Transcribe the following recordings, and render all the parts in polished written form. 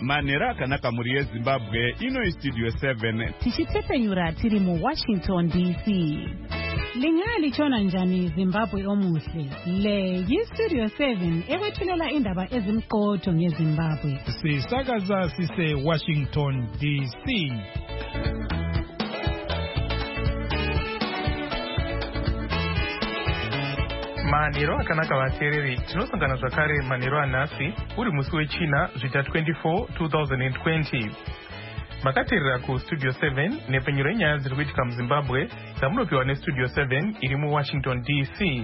Manera akanaka muri yeZimbabwe ino Studio 7 tichitepenyura tiri mu Washington DC. Lingali chona njani Zimbabwe omuhle. Le yi-Studio 7 ewethulela indaba ezimqotho ngeZimbabwe. Sisakaza sise Washington DC. Manero akanaka vateereri, tinosangana zvakare manero anhasi uri musi wechina zvita 24 2020. Makateerera kuStudio 7 nepenyuro yenyaya dziri kuitika muZimbabwe dzamunopiwa neStudio 7 iri muWashington DC.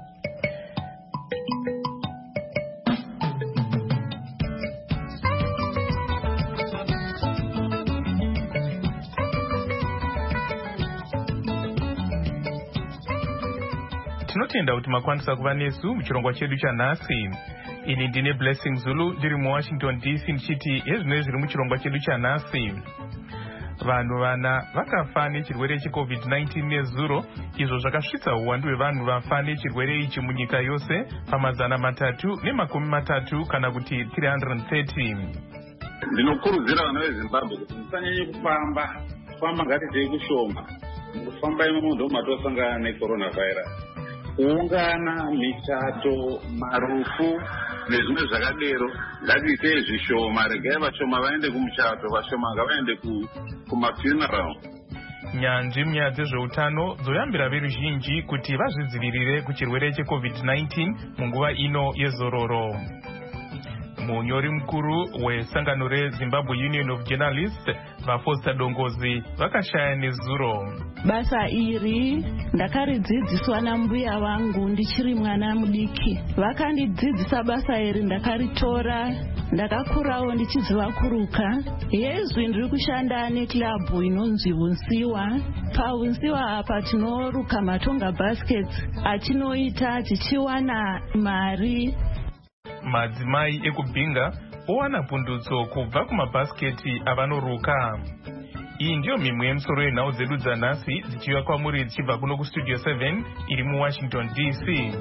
Tinotenda kuti makwanisa kuva nesu muchirongwa chedu chanhasi. Ini ndine Blessing Zulu ndiri muWashington DC ndichiti hezvino zviri muchirongwa chedu chanhasi. Vanhu vana vakafa nechirwere cheCovid-19 nezuro, izvo zvakasvitsa uwandu hwevanhu vafa nechirwere ichi munyika yose pamazana 330 kana kuti 330. Ndinokurudzira vana veZimbabwe kuti musanyanye kufamba ngatitei kushoma. Kufamba imomo ndo matosangana necoronavirus. Kuungana, michato, marufu nezvimwe zvakadero ngatiitei zvishoma, regai vashoma vaende kumuchato, vashoma ngavaende kumafuneral. Nyanzvi munyaya dzezveutano dzoyambira veruzhinji kuti vazvidzivirire kuchirwere cheCovid-19 munguva ino yezororo. Munyori mukuru wesangano reZimbabwe Union of Journalists vaFoster Dongozi vakashaya nezuro. Basa iri ndakaridzidziswa nambuya vangu ndichiri mwana mudiki. Vakandidzidzisa basa iri ndakaritora, ndakakurawo ndichiziva kuruka. Yezwi ndiri kushanda neklabu inonzi Hunsiwa. PaHunsiwa apa tinoruka matonga baskets atinoita tichiwana mari. Madzimai ekubhinga owana pundutso kubva kumabhasiketi avanoruka. Iyi ndiyo mimwe yemusoro yenhau dzedu dzanhasi dzichiuya kwamuri dzichibva kuno kuStudio 7 iri muWashington DC.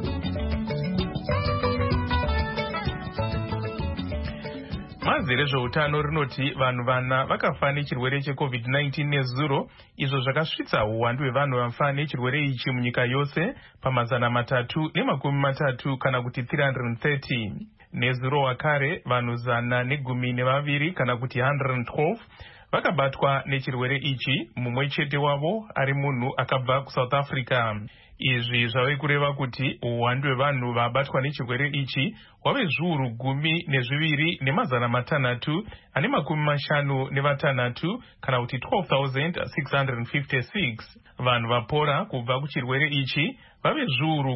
Bazi rezveutano rinoti vanhu vana vakafa nechirwere cheCovid-19 nezuro, izvo zvakasvitsa uwandu hwevanhu vafa nechirwere ichi munyika yose pamazana 330 kana kuti 330. Nezuro wakare vanhu 112 kana kuti 112 vakabatwa nechirwere ichi, mumwe chete wavo ari munhu akabva kuSouth Africa. Izvi zvave kureva kuti uwandu hwevanhu vabatwa nechirwere ichi hwave zviuru 12,656 kana kuti 12,656. Vanhu vapora kubva kuchirwere ichi vave zviuru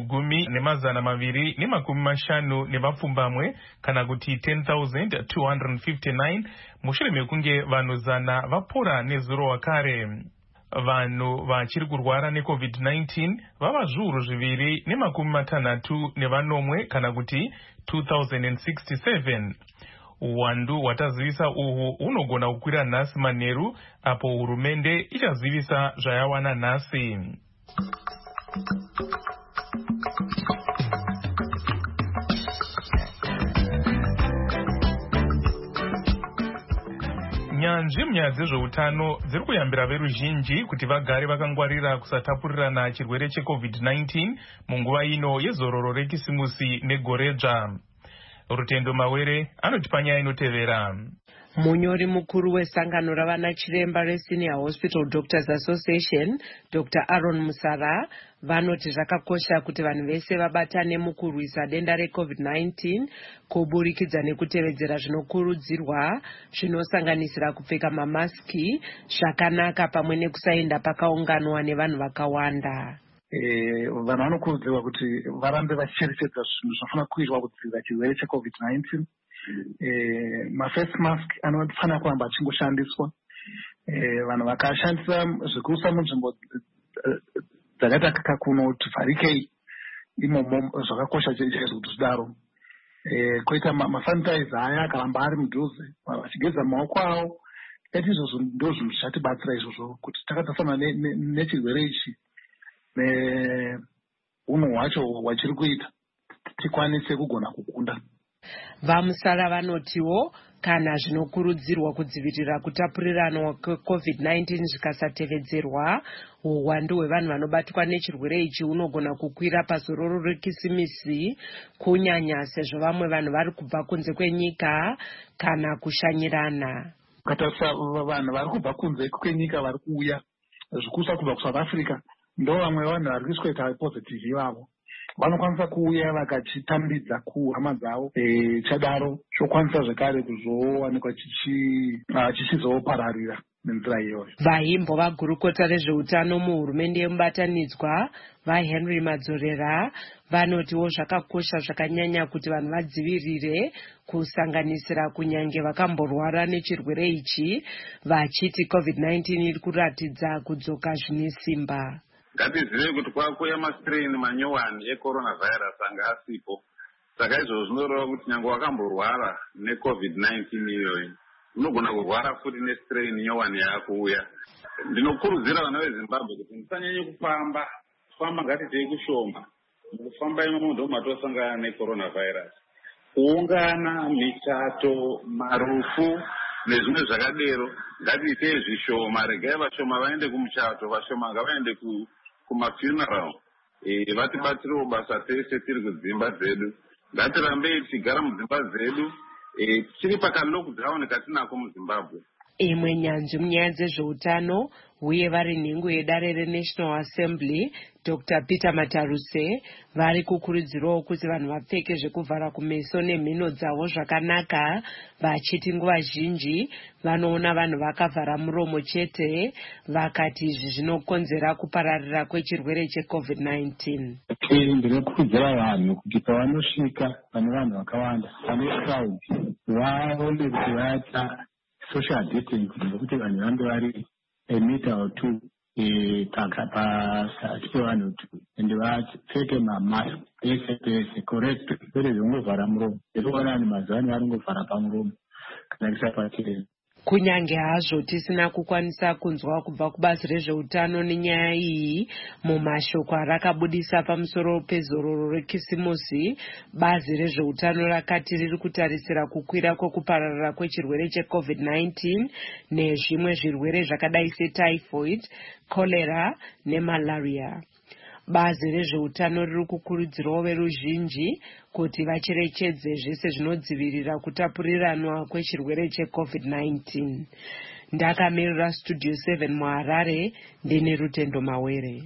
10,250 kana kuti 10,259 mushure mekunge vanhu 100 vapora nezuro wakare. Vanhu vachiri kurwara neCovid-19 vava zviuru 2,660 kana kuti 2,067. Uwandu hwatazivisa uhu unogona kukwira nhasi manheru apo hurumende ichazivisa zvayawana nhasi. Nyanzvi munyaya dzezveutano dziri kuyambira veruzhinji kuti vagare vakangwarira kusatapurirana chirwere cheCovid-19 munguva ino yezororo rekisimusi negoredzva. Rutendo Mawere anotipa nyaya inotevera. Munyori mukuru wesangano ravana chiremba reSenior Hospital Doctors Association, Dr. Aaron Musara, vanoti zvakakosha kuti vanhu vese vabatane mukurwisa denda reCovid-19 kuburikidza nekutevedzera zvinokurudzirwa zvinosanganisira kupfeka mamaski zvakanaka pamwe nekusaenda pakaunganwa nevanhu vakawanda. Vanhu vanokurudzirwa kuti varambe vachicherechedza zvinhu zvinofanira kuitwa kudzivirira chirwere cheCovid-19. Face mask anofanira kuramba achingoshandiswa. Vanhu vakashandisa zvekuisa munzvimbo dzakaita kakuno tivharikei imomo zvakakosha chaizvo kuti zvidaro. Koita masanitizer aya akaramba ari mudhuze vachigeza maoko avo, izvozvo ndo zvinhu zvatibatsira izvozvo kuti takatarisana nechirwere ichi neunhu hwacho hwachiri kuita tikwanise kugona kukunda. Vamusara vanotiwo kana zvinokurudzirwa kudzivirira kutapurirana kweCovid-19 zvikasatevedzerwa, uwandu hwevanhu vanobatwa nechirwere ichi hunogona kukwira pazororo rekisimisi, kunyanya sezvo vamwe vanhu vari kubva kunze kwenyika kana kushanyirana. Ukatarisa vanhu vari kubva kunze kwenyika vari kuuya zvikusa kubva kuSouth Africa, ndo vamwe vanhu vari kusweta positive ivavo. Vanokwanisa kuuya vakachitambidza kuhama dzavo, chadaro chokwanisa zvekare kuzowanikwa chichizopararira nenzira iyoyo. Vaimbo vagurukota rezveutano muhurumende yemubatanidzwa vaHenry Madzorera vanotiwo zvakakosha zvakanyanya kuti vanhu vadzivirire, kusanganisira kunyange vakamborwara nechirwere ichi, vachiti COVID-19 iri kuratidza kudzoka zvine simba. Ngatizive kuti kwakuya mastrain manyowani ecoronavirus anga asipo. Saka izvozvo zvinoreva kuti nyange wakamborwara neCovid-19 iyoyi, unogona kurwara futi nestrain nyowani yakuuya. Ndinokurudzira vana veZimbabwe kuti musanyanye kufamba ngatiitei kushoma. Mukufamba imomo ndo matosangana necoronavirus. Kuungana, michato, marufu nezvimwe zvakadero ngatiitei zvishoma. Regai vashoma vaende kumuchato, vashoma ngavaende kumafuneral. Vatibatsirewo basa tese tiri kudzimba dzedu. Ngatirambei tichigara mudzimba dzedu, tichiri pakalockdown katinako muZimbabwe. Imwe nyanzvi munyaya dzezveutano uye vari nhengo yedare reNational Assembly, Dr. Peter Mataruse, vari kukurudzirawo kuti vanhu vapfeke zvekuvhara kumeso nemhino dzavo zvakanaka, vachiti nguva zhinji vanoona vanhu vakavhara muromo chete, vakati izvi zvinokonzera kupararira kwechirwere cheCovid-19. Ndinokurudzira vanhu kuti pavanosvika pane vanhu vakawanda, pane crowd, vaone kuti vaita social distancing, nokuti vanhu vange vari a meter or two pakati pevanhu two, and vapfeke mamask pese correct, kwete zvingovhara muromo. Ndikuona vanhu mazuva ano varingovhara pamuromo kana kisapatire. Kunyange hazvo tisina kukwanisa kunzwa kubva kubazi rezveutano nenyaya iyi mumashoko arakabudisa pamusoro pezororo rekisimusi, bazi rezveutano rakati riri kutarisira kukwira kwekupararira kwechirwere cheCovid-19 nezvimwe zvirwere zvakadai setyphoid, cholera nemalaria. Bazi rezveutano riri kukurudzirawo veruzhinji kuti vacherechedze zvese zvinodzivirira kutapuriranwa kwechirwere cheCovid-19. Ndakamirira Studio 7 muHarare, ndine Rutendo Mawere.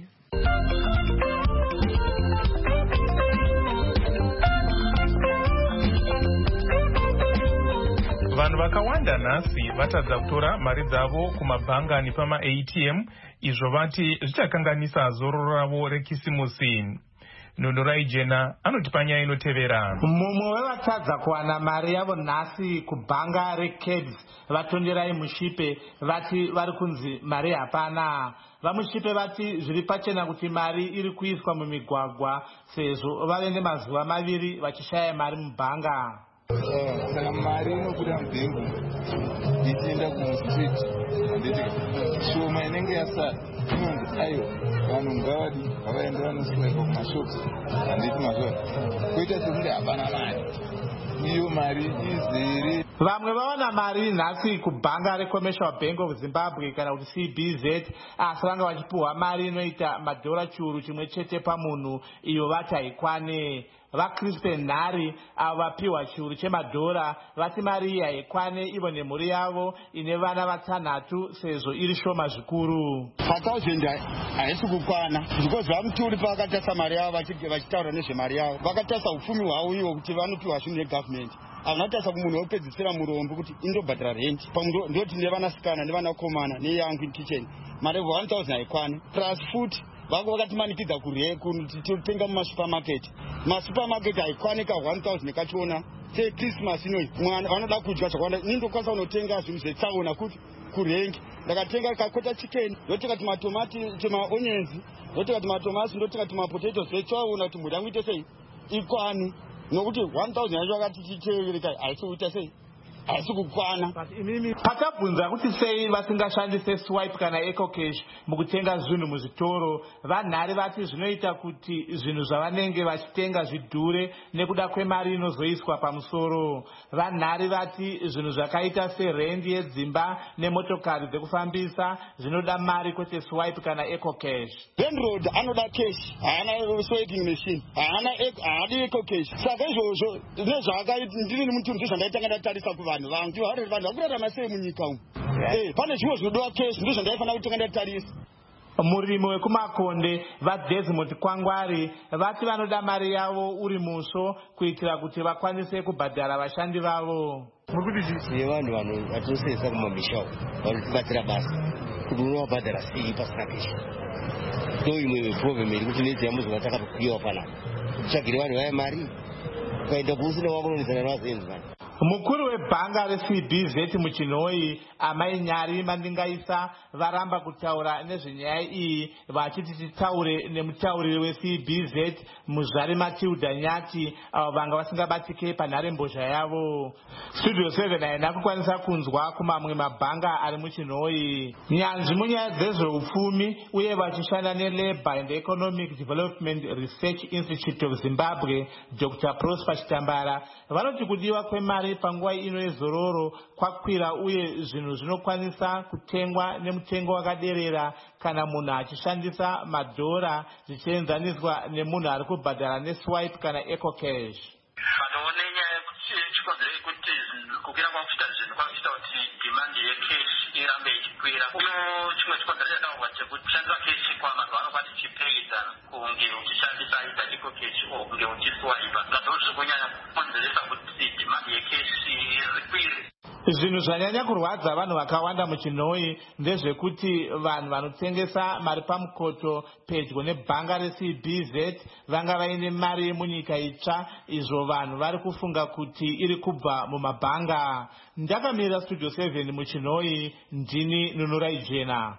Vanhu vakawanda nhasi vatadza kutora mari dzavo kumabhanga nepama-ATM, izvo vati zvichakanganisa zororo ravo rekisimusi. Nhonorai Jena anoti panyaya inotevera. Mumwe wevatadza kuwana mari yavo nhasi kubhanga reCabs vatonderai mushipe vati vari kunzi mari hapana. Vamushipe vati zviri pachena kuti mari iri kuiswa mumigwagwa sezvo vave nemazuva maviri vachishaya mari mubhanga. Kana mari inobuda mubhengu ichienda kumustreet, handiti shoma inenge yasara inonzi aiwa vanhu ngavadi ngavaende vanoswaipa kumashops, handiti mazvona kuita sekunge hapana mari. Iyo mari izere. Vamwe vawana mari nhasi kubhanga reCommercial Bank of Zimbabwe kana kuti CBZ, asi vanga vachipuhwa mari inoita madhora chiuru chimwe chete pamunhu, iyo vati haikwane. VaCrispen Nhari avo vapiwa chiuru chemadhora vati mari iyi haikwane ivo nemhuri yavo ine vana vatanhatu sezvo iri shoma zvikuru. 1000 haisi kukwana because vamuturi pavakatasa mari yavo vachitaura nezvemari yavo vakatasa upfumi hwavo ivo kuti vanopiwa zvinhu negovernment. Havanatarisa kumunhu wopedzisira murombo kuti indobhadhara rent ndoti nevanasikana nevanakomana neyangu in kitchen mari 1000 haikwane plus futi vako vakatimanikidza kutenga mumasupermarket. Masupermarket haikwanika 1000 nekachiona sechristmas ino vanoda kudya zvakawanda. Nindokwanisa kunotenga zvinhu zvetsaona kuti kurengi ndakatenga kakota chicken, ndotenga timatomati timaonions, ndotenga timatomasi, ndotenga timapotatoes zvetsaona kuti mhuri yangu ite sei ikwani, nokuti 1000 yacho vakati chichevereka haisi kuita sei haisi kukwana. Patabvunza kuti sei vasingashandise swipe kana ecocash mukutenga zvinhu muzvitoro, vanhare vati zvinoita kuti zvinhu zvavanenge vachitenga zvidhure nekuda kwemari inozoiswa pamusoro. Vanhare vati zvinhu zvakaita serendi yedzimba nemotokari dzekufambisa zvinoda mari kwete swipe kana ecocash. Landlord anoda cash, haana swiping machine, haadi ecocash. Saka izvozvo nezvakaita ndiri mutunhu ndizvandaitanga ndatarisa kuvanhu vangu vanhu vakurarama sei munyika umu. Pane zvimwe zvinodiwa cash ndizvandaifanira kutanga ndatarisa. Murimi wekumakonde vaDesmond Kwangwari vati vanoda mari yavo uri musvo kuitira kuti vakwanise kubhadhara vashandi vavo. Tine vanhu vatoseesa kumamisha vanotibatsira basa kuti unovabhadhara sei pasina pesha. Ndoimwe problem iri kuti nedzi yamuzva takatopiwa panapa kutsvagire vanhu vaya mari ukaenda kuusina wakunonisana navazenzi vanhu. Mukuru webhanga reCBZ muChinoi Amai Nyari Mandingaisa varamba kutaura nezvenyaya iyi vachiti titaure nemutauriri weCBZ Muzvari Matilda Nyati avo vanga vasingabatike panharembozha yavo. Studio 7 haina kukwanisa kunzwa kumamwe mabhanga ari muChinoi. Nyanzvi munyaya dzezveupfumi uye vachishanda neLabour and Economic Development Research Institute of Zimbabwe Dr. Prosper Chitambara vanoti kudiwa kwemari panguva ino yezororo kwakwira uye zvinhu zvinokwanisa kutengwa nemutengo wakaderera kana munhu achishandisa madhora zvichienzaniswa nemunhu ari kubhadhara neswipe kana ecocash. Vanoone nyaya chikonzero kuti kukwira kwakuita zvinhu kwakuita kuti demand yecash irambe ichikwira. Chimwe chikonzero chakawa chekushandisa cash kwamazuva ano kwati chipeidza kunge uchishandisa ita ecocash o kunge uchiswipa. Zvazvo kunyanya kukonzeresa kuti demand yecash ikwire. Zvinhu zvanyanya kurwadza vanhu vakawanda muChinoi ndezvekuti vanhu vanotengesa mari pamukoto pedyo nebhanga reCBZ vanga vaine mari yemunyika itsva izvo vanhu vari kufunga kuti iri kubva mumabhanga. Ndakamira Studio 7 muChinoi, ndini Nunurai Jena.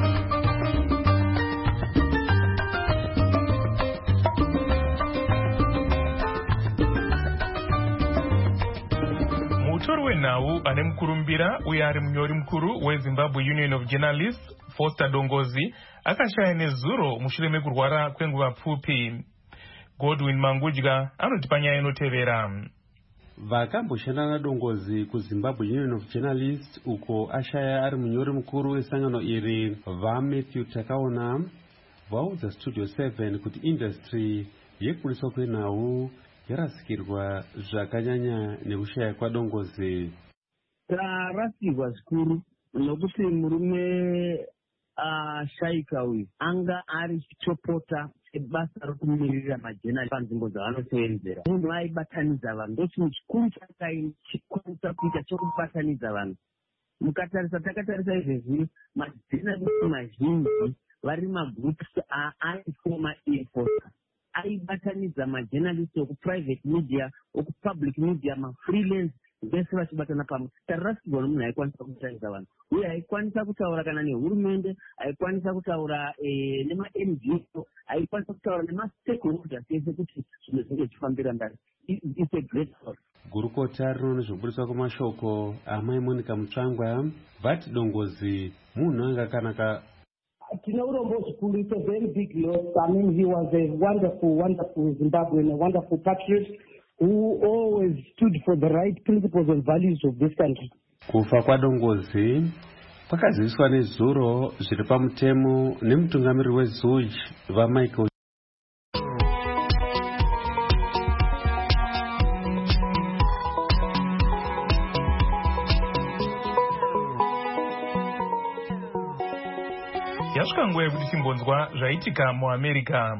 Mutori wenhau ane mukurumbira uye ari munyori mukuru weZimbabwe Union of Journalists Foster Dongozi akashaya nezuro mushure mekurwara kwenguva pfupi. Godwin Mangudya anotipa nyaya inotevera. Vakamboshanda naDongozi kuZimbabwe Union of Journalists uko ashaya ari munyori mukuru wesangano iri vaMatthew Takaona vaudza Studio 7 kuti industry yekuburiswa kwenhau yarasikirwa zvakanyanya nekushaya kwaDongozi. Tarasirwa zvikuru nokuti murume ashaika uyu anga ari chitopota sebasa rokumirira majenali panzvimbo dzavanosevenzera. Munhu aibatanidza vanhu, ndochinhu chikuru chakakwanisa kuita chokubatanidza vanhu. Mukatarisa takatarisa izvezvi majenalisti mazhinji vari magroups aifoma enforcer aibatanidza majenalisti okuprivate media okupublic media mafreelance vese vachibatana pamwe. Tarasirwa nomunhu aikwanisa kubatanidza vanhu uye aikwanisa kutaura kana nehurumende, aikwanisa kutaura nema-NGO, aikwanisa kutaura nemastakeholders ese kuti zvinhu zvinge zvichifambira mberi. It's a great story. Gurukota rinoona zvekuburiswa kwamashoko Amai Monica Mutsvangwa vati Dongozi munhu anga akanaka. Tino urombo zvikuru. It's a very big loss. I mean, he was a wonderful Zimbabwean, a wonderful patriot who always stood for the right principles and values of this country. Kufa kwaDongozi kwakaziviswa nezuro zviri pamutemo nemutungamiriri weZUJ vaMichael. Yasvika nguva yekuti timbonzwa zvaitika muAmerica.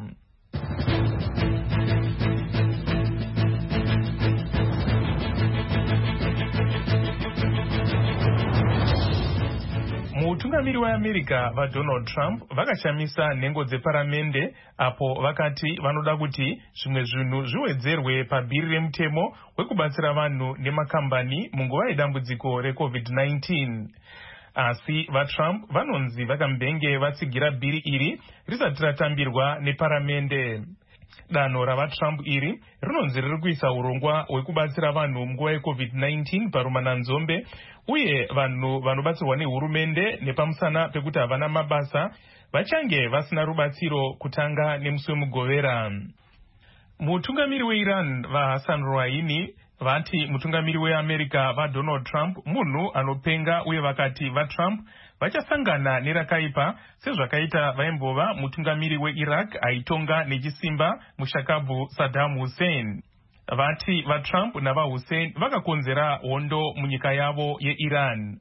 Mutungamiri weAmerica vaDonald Trump vakashamisa nhengo dzeparamende apo vakati vanoda kuti zvimwe zvinhu zviwedzerwe pabhiri remutemo wekubatsira vanhu nemakambani munguva yedambudziko reCovid-19. Asi vaTrump vanonzi vakambenge vatsigira bhiri iri risati ratambirwa neparamende. Danho ravaTrump iri rinonzi riri kuisa urongwa hwekubatsira vanhu munguva yeCovid-19 parumananzombe, uye vanhu vanobatsirwa nehurumende nepamusana pekuti havana mabasa vachange vasina rubatsiro kutanga nemusi wemugovera. Mutungamiri weIran vaHassan Rouhani vati mutungamiri weAmerica vaDonald Trump munhu anopenga, uye vakati vaTrump vachasangana nerakaipa sezvakaita vaimbova mutungamiri weIraq aitonga nechisimba mushakabvu Saddam Hussein. Vati vaTrump navaHussein vakakonzera hondo munyika yavo yeIran.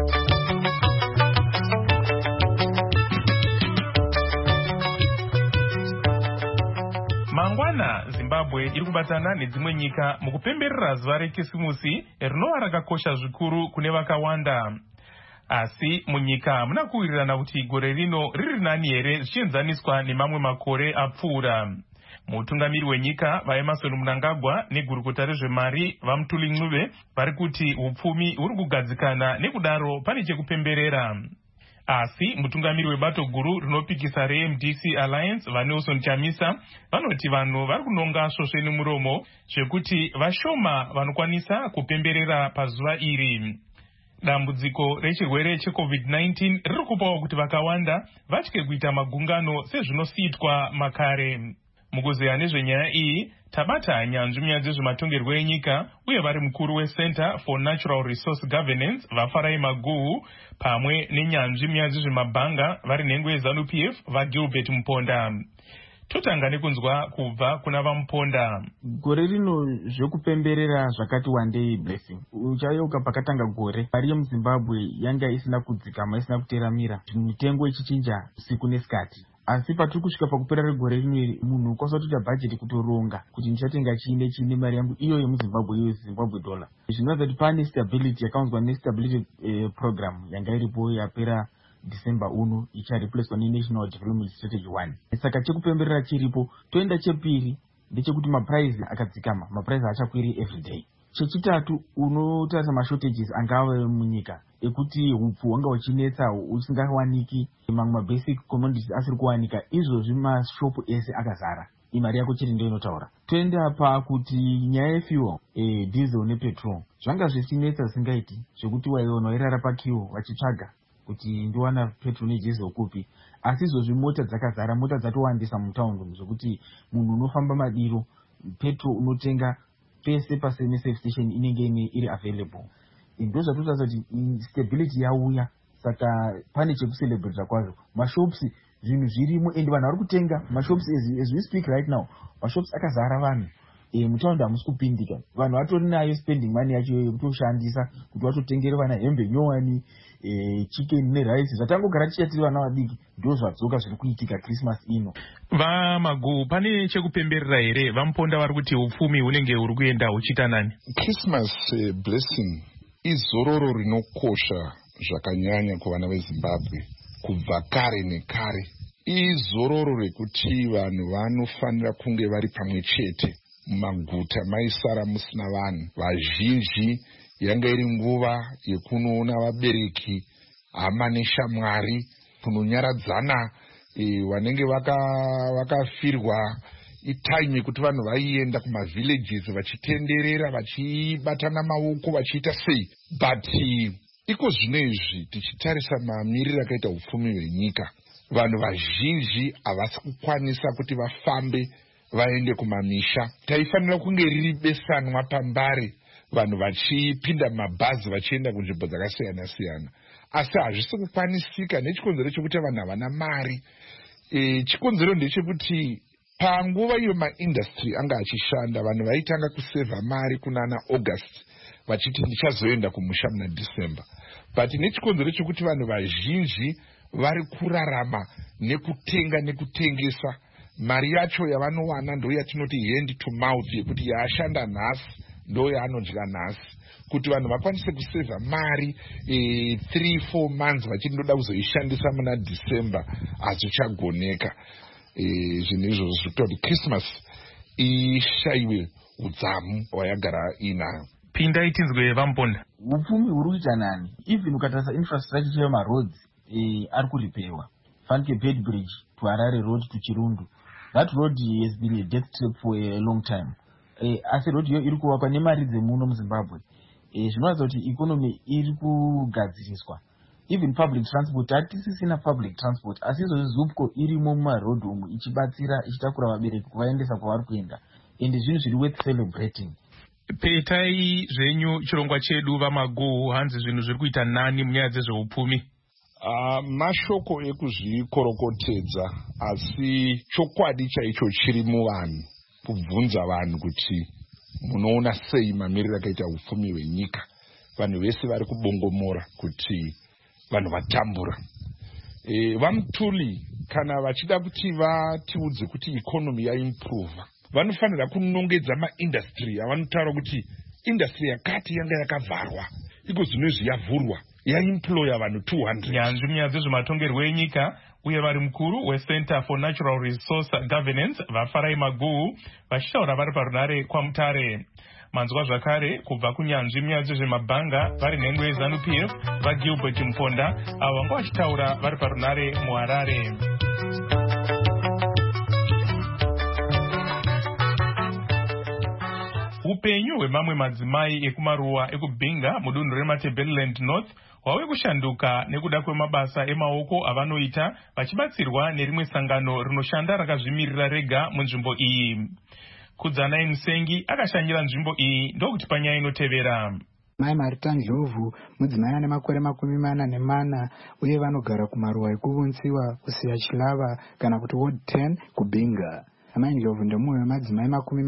Mangwana Zimbabwe iri kubatana nedzimwe nyika mukupemberera zuva rekisimusi rinova rakakosha zvikuru kune vakawanda. Asi munyika muna kuwirirana kuti gore rino riri nani here zvichienzaniswa nemamwe makore apfuura. Mutungamiri wenyika vaEmerson Mnangagwa negurukota rezvemari vaMutuli Ncube vari kuti upfumi huri kugadzikana, nekudaro pane chekupemberera. Asi mutungamiri webato guru rinopikisa reMDC Alliance vaNelson Chamisa vanoti vanhu vari kunonga svosve nemuromo zvekuti vashoma vanokwanisa kupemberera pazuva iri. Dambudziko rechirwere cheCovid-19 riri kupawo kuti vakawanda vatye kuita magungano sezvinosiitwa makare. Mukuzeya nezvenyaya iyi tabata nyanzvi munyaya dzezvematongerwo enyika uye vari mukuru weCenter for Natural Resource Governance vaFarai Maguhu pamwe nenyanzvi munyaya dzezvemabhanga vari nhengo yeZANU-PF vaGilbert Muponda. Totanga nekunzwa kubva kuna vaMuponda. Gore rino zvekupemberera zvakati wandei Blessing. Uchayeuka pakatanga gore mari yemuZimbabwe yanga isina kudzikama, isina kuteramira, mitengo ichichinja usiku nesikati. Asi patiri kusvika pakupera regore rino munhu kwasatoita bhajeti kutoronga kuti ndichatenga chine mari yangu iyo yemuZimbabwe, iyo Zimbabwe dollar. Zvinoratidza kuti pane stability yakaunzwa nestability program yanga iripo yapera December uno ichareplaced neNational Development Strategy 1. Saka chekupemberera chiripo. Toenda chepiri ndechekuti maprice akadzikama, maprice achakwiri everyday. Chechitatu unotarisa mashortages angave munyika ekuti hupfu hwanga huchinetsa usingawaniki, mamwe mabasic commodities asiri kuwanika, izvozvi mashopu ese akazara. Imari yako chete ndiyo inotaura. Toenda pakuti nyaya yefuel, diesel nepetrol zvanga zvichinetsa zvisingaiti, zvekuti waiona wairara pakiwo vachitsvaga kuti ndiwana petrol nediezel kupi. Asi izvozvi mota dzakazara, mota dzatowandisa mutaundi zvekuti munhu unofamba madiro, petrol unotenga pese pasene safe station inenge iri available. Ndo zvatotaza kuti stability yauya, saka pane chekucelebrate kwazvo. Mashops zvinhu zvirimo and vanhu vari kutenga mashops as we speak right now. Mashops akazara vanhu. Mutaundi hamusi kupindika. Vanhu vatori nayo spending money yacho yekutoshandisa kuti vatotengere vana hembe nyowani, chicken nerice zvatangogara tichatiri vana vadiki. Ndo zvadzoka zviri kuitika Christmas ino. VaMaguhu, pane chekupemberera here? VaMuponda vari kuti upfumi hunenge huri kuenda huchiita nani? Christmas blessing izororo rinokosha zvakanyanya kuvana veZimbabwe kubva kare nekare. Izororo rekuti vanhu vanofanira kunge vari pamwe chete. Mumaguta maisara musina vanhu vazhinji. Yanga iri nguva yekunoona vabereki, hama neshamwari, kunonyaradzana vanenge vakafirwa. Itaime yekuti vanhu vaienda kumavillages vachitenderera, vachibatana maoko, vachiita sei. But iko zvino izvi tichitarisa mamiriro akaita upfumi hwenyika, vanhu vazhinji havasi kukwanisa kuti vafambe vaende kumamisha. Taifanira kunge riri besanwa pambare, vanhu vachipinda mabhazi vachienda kunzvimbo dzakasiyana siyana. Asi hazvisi kukwanisika nechikonzero chekuti vanhu havana mari. Chikonzero ndechekuti panguva iyo maindustry anga achishanda, vanhu vaitanga kusevha mari kunana August vachiti ndichazoenda kumusha muna December. But nechikonzero chekuti vanhu vazhinji vari kurarama nekutenga nekutengesa, mari yacho yavanowana ndo yatinoti hand to mouth, yekuti yaashanda nhasi ndo yaanodya nhasi. Kuti vanhu vakwanise kusevha mari 3-4 months vachindoda kuzoishandisa muna December hazvichagoneka. Zvinhu izvozvo zvikuita kuti Christmas ishayiwe udzamu wayagara inayo. Pinda itinzwe VaMuponda. Upfumi huri kuita nani. Even ukatarisa infrastructure yemaroads ari kuripewa. Fanike Bed Bridge to Harare Road to Chirundu that road has been a death trap for a long time. Asi road iyo iri kuvakwa nemari dzemuno muZimbabwe. Zvinoratidza kuti ikonomi iri kugadziriswa. Even public transport, hatisisina public transport, asi izvozvi ZUPCO irimo mumarodhi umu ichibatsira ichitakura vabereki kuvaendesa kwavari kuenda, ende zvinhu zviri worth celebrating. Petai zvenyu chirongwa chedu vamaGo, hanzi zvinhu zviri kuita nani munyaya dzezveupfumi? Mashoko ekuzvikorokotedza, asi chokwadi chaicho chiri muvanhu, kubvunza vanhu kuti munoona sei mamiriro akaita upfumi hwenyika. Vanhu vese vari kubongomora kuti vanhu vatambura. Vamutuli kana vachida kuti vatiudze kuti ikonomi yaimprova, vanofanira kunongedza maindastry avanotaura kuti indastry yakati yanga yakavharwa, iko zvinozvi yavhurwa, yaemploya vanhu 200. Nyanzvi munyaya dzezvematongerwo enyika uye vari mukuru weCenter for Natural Resource Governance vaFarai Maguhu vachitaura vari parunare kwaMutare. Manzwa zvakare kubva kunyanzvi munyaya dzezvemabhanga vari nhengo yeZANU-PF vaGilbert Mponda avo vanga vachitaura vari parunare muHarare. Upenyu hwemamwe madzimai ekumaruwa ekubhinga mudunhu reMatabeleland North hwave kushanduka nekuda kwemabasa emaoko avanoita vachibatsirwa nerimwe sangano rinoshanda rakazvimirira rega munzvimbo iyi. Kudzanai Musengi akashanyira nzvimbo iyi ndokuti panyaya inotevera. Mai Marita Ndlovu mudzimai ane makore 44 uye vanogara kumaruwa ekuvunziwa kusiya Chilava kana kuti Ward 10 kubhinga. Amai Ndlovu ndemumwe wemadzimai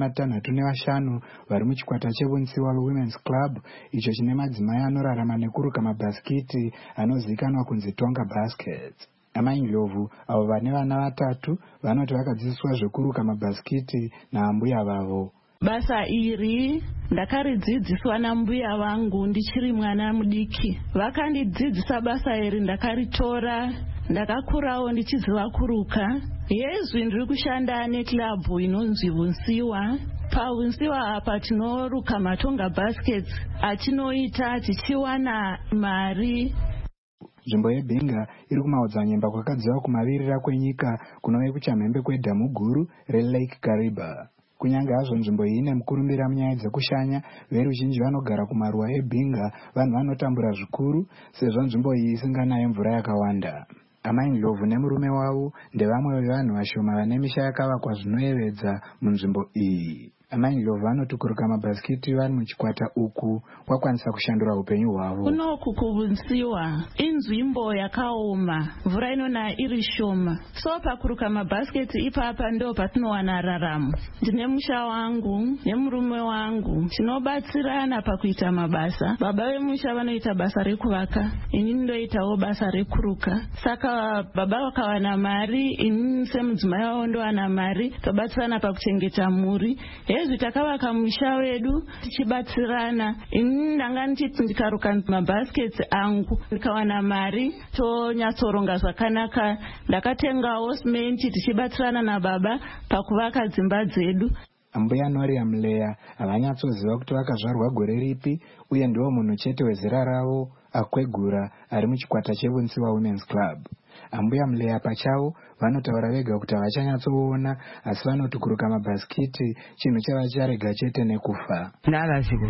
65 vari muchikwata chevunziwa Women's Club, icho chine madzimai anorarama nekuruka mabhasikiti anozivikanwa kunzi Tonga Baskets. Amai Ndlovu avo vane vana 3 vanoti vakadzidziswa zvekuruka mabhasikiti naambuya vavo. Basa iri ndakaridzidziswa nambuya vangu ndichiri mwana mudiki. Vakandidzidzisa basa iri ndakaritora, ndakakurawo ndichiziva kuruka. Yezvi ndiri kushanda neklabu inonzi Vunsiwa. PaVunsiwa apa tinoruka matonga baskets atinoita tichiwana mari. Nzvimbo yebhinga iri kumaodzanyemba kwakadziva kumavirira kwenyika kunove kuchamhembe kwedhamu guru reLake Kariba. Kunyange hazvo nzvimbo iyi ine mukurumbira munyaya dzekushanya, veruzhinji vanogara kumaruwa ebhinga vanhu vanotambura zvikuru sezvo nzvimbo iyi isinganaye mvura yakawanda. Amai Ndlovu nemurume wavo ndevamwe vevanhu vashoma vane misha yakavakwa zvinoyevedza munzvimbo iyi. Amai Ndlovu vanoti kuruka mabhasikiti vari muchikwata uku kwakwanisa kushandura upenyu hwavo. Kunoku kuvunziwa inzvimbo yakaoma, mvura inonaya iri shoma, so pakuruka mabhasiketi ipapa ndo patinowana raramo. Ndine musha wangu nemurume wangu tinobatsirana pakuita mabasa. Baba vemusha vanoita basa rekuvaka, ini ndoitawo basa rekuruka. Saka baba vakawana mari, ini semudzimai wavo ndowana mari, tobatsirana pakuchengeta muri. Hezvi takavaka musha wedu tichibatsirana. Ini ndanga ndichiti ndikaruka mabhasiketi angu ndikawana mari tonyatsoronga zvakanaka. Ndakatengawo simenti tichibatsirana nababa pakuvaka dzimba dzedu. Ambuya Noria Mleya havanyatsoziva kuti vakazvarwa gore ripi uye ndiwo munhu chete wezera ravo akwegura ari muchikwata chevunziwa Women's Club. Ambuya Mleya pachavo vanotaura vega kuti havachanyatsoona, asi vanoti kuruka mabhasikiti chinhu chavacharega chete nekufa. Ndavazikuru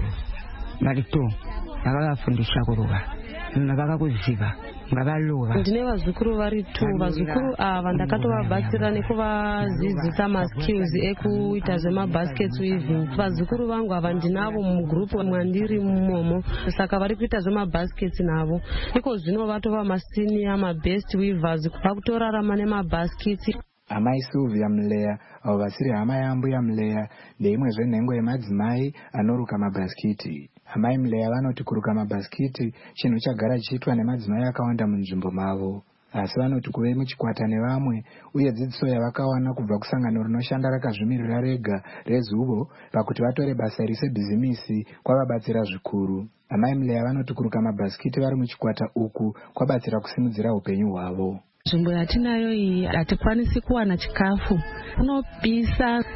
varito vakavafundisha kuruka navakakuziva ngavaluva. Ndine vazukuru vari 2. Vazukuru ava ndakatovabatsira nekuvadzidzisa maskills ekuita zvemabaskets weaving. Vazukuru vangu ava ndinavo mugrupu mwandiri mumomo, saka vari kuita zvemabaskets navo. Iko zvino vatova masenior mabest weavers vakutorarama nemabaskets. Amai Sylvia Mleya avo vasiri hama yaambuya Mleya ndeimwe zvenhengo yemadzimai anoruka mabhasikiti. Amai Mleya vanoti kuruka mabhasikiti chinhu chagara chichiitwa nemadzimai akawanda munzvimbo mavo, asi vanoti kuve muchikwata nevamwe uye dzidziso yavakawana kubva kusangano rinoshanda rakazvimirira rega reZUVO pakuti vatore basa iri sebhizimisi kwavabatsira zvikuru. Amai Mleya vanoti kuruka mabhasikiti vari muchikwata uku kwabatsira kusimudzira upenyu hwavo. Nzvimbo yatinayo iyi hatikwanisi kuwana chikafu, kunopisa,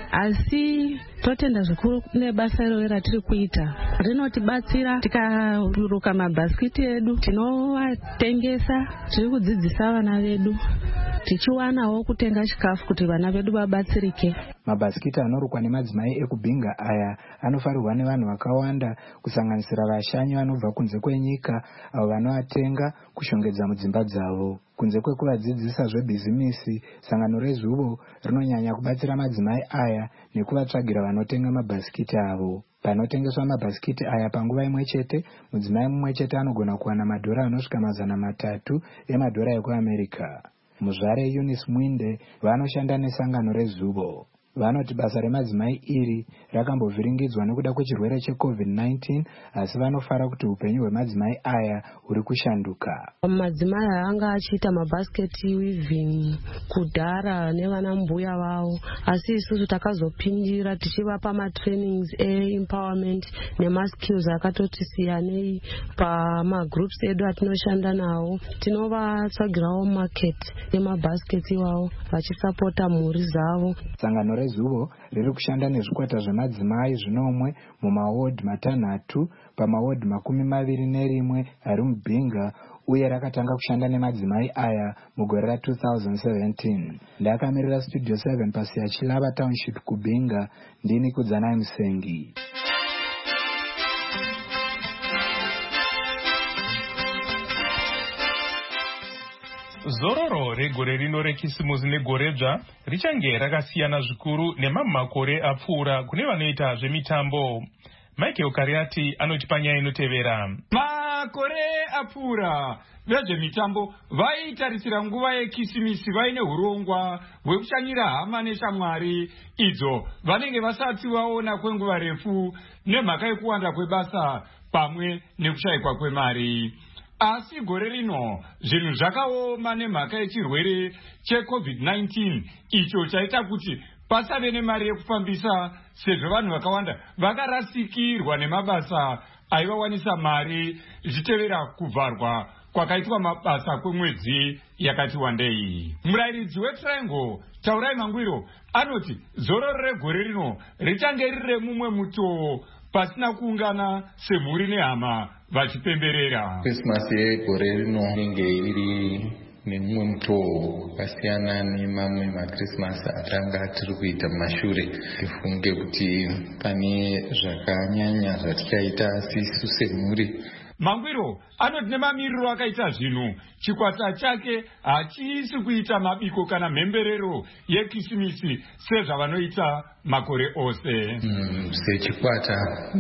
asi totenda zvikuru nebasa iro ratiri kuita. Rinotibatsira tikaruka mabhasikiti edu, tinovatengesa, tiri kudzidzisa vana vedu. tichiwanawo kutenga chikafu kuti vana vedu vabatsirike. Mabhasikiti anorukwa nemadzimai ekubhinga aya anofarirwa nevanhu vakawanda, kusanganisira vashanyi vanobva kunze kwenyika avo vanoatenga kushongedza mudzimba dzavo. Kunze kwekuvadzidzisa zvebhizimisi, sangano reZuvo rinonyanya kubatsira madzimai aya nekuvatsvagira vanotenga mabhasikiti avo. Panotengeswa mabhasikiti aya panguva imwe chete, mudzimai mumwe chete anogona kuwana madhora anosvika 300 emadhora ekuAmerika. Muzvare Eunice Mwinde vanoshanda nesangano reZuvo vanoti basa remadzimai iri rakambovhiringidzwa nekuda kwechirwere cheCovid-19, asi vanofara kuti upenyu hwemadzimai aya huri kushanduka. Madzimai anga achiita mabhasiketi weaving kudhara nevana mbuya vavo, asi isusu takazopindira tichivapa matrainings empowerment nemaskills akatoti siyanei pamagroups edu atinoshanda nawo. Tinovatsvagirawo market yemabhasiketi iwawo vachisapota mhuri dzavo. Sangano reZuvo riri kushanda nezvikwata zvemadzimai zvinomwe mumawodi 6 pamawodi 21 ari mubhinga, uye rakatanga kushanda nemadzimai aya mugore ra2017. Ndakamirira Studio 7 pasi ya Chilava Township kubhinga. Ndini Kudzanai Musengi. Zororo regore rino rekisimusi negoredzva richange rakasiyana zvikuru nemamakore apfuura kune vanoita zvemitambo. Michael Kariati anoti panyaya inotevera. Makore apfuura vezvemitambo vaitarisira nguva yekisimisi vaine urongwa hwekushanyira hama neshamwari idzo vanenge vasati vaona kwenguva refu nemhaka yekuwanda kwebasa pamwe nekushayikwa kwemari. Asi gore rino zvinhu zvakaoma nemhaka yechirwere cheCovid-19 icho chaita kuti pasave nemari yekufambisa, sezvo vanhu vakawanda vakarasikirwa nemabasa aivawanisa mari zvichitevera kuvharwa kwakaitwa mabasa kwemwedzi yakati wandei. Murayiridzi weTriangle Taurai Mangwiro anoti zororo regore rino richange riri remumwe mutoo pasina kuungana semhuri nehama vachipemberera. Christmas yegore rino inenge iri nemumwe mutoo wakasiyana nemamwe maKrismas atanga tiri kuita mumashure. Tifunge kuti pane zvakanyanya zvatichaita sisu semhuri. Mangwiro anoti nemamiriro akaita zvinhu, chikwata chake hachiisi kuita mabiko kana mhemberero yekisimisi sezvavanoita makore ose. Sechikwata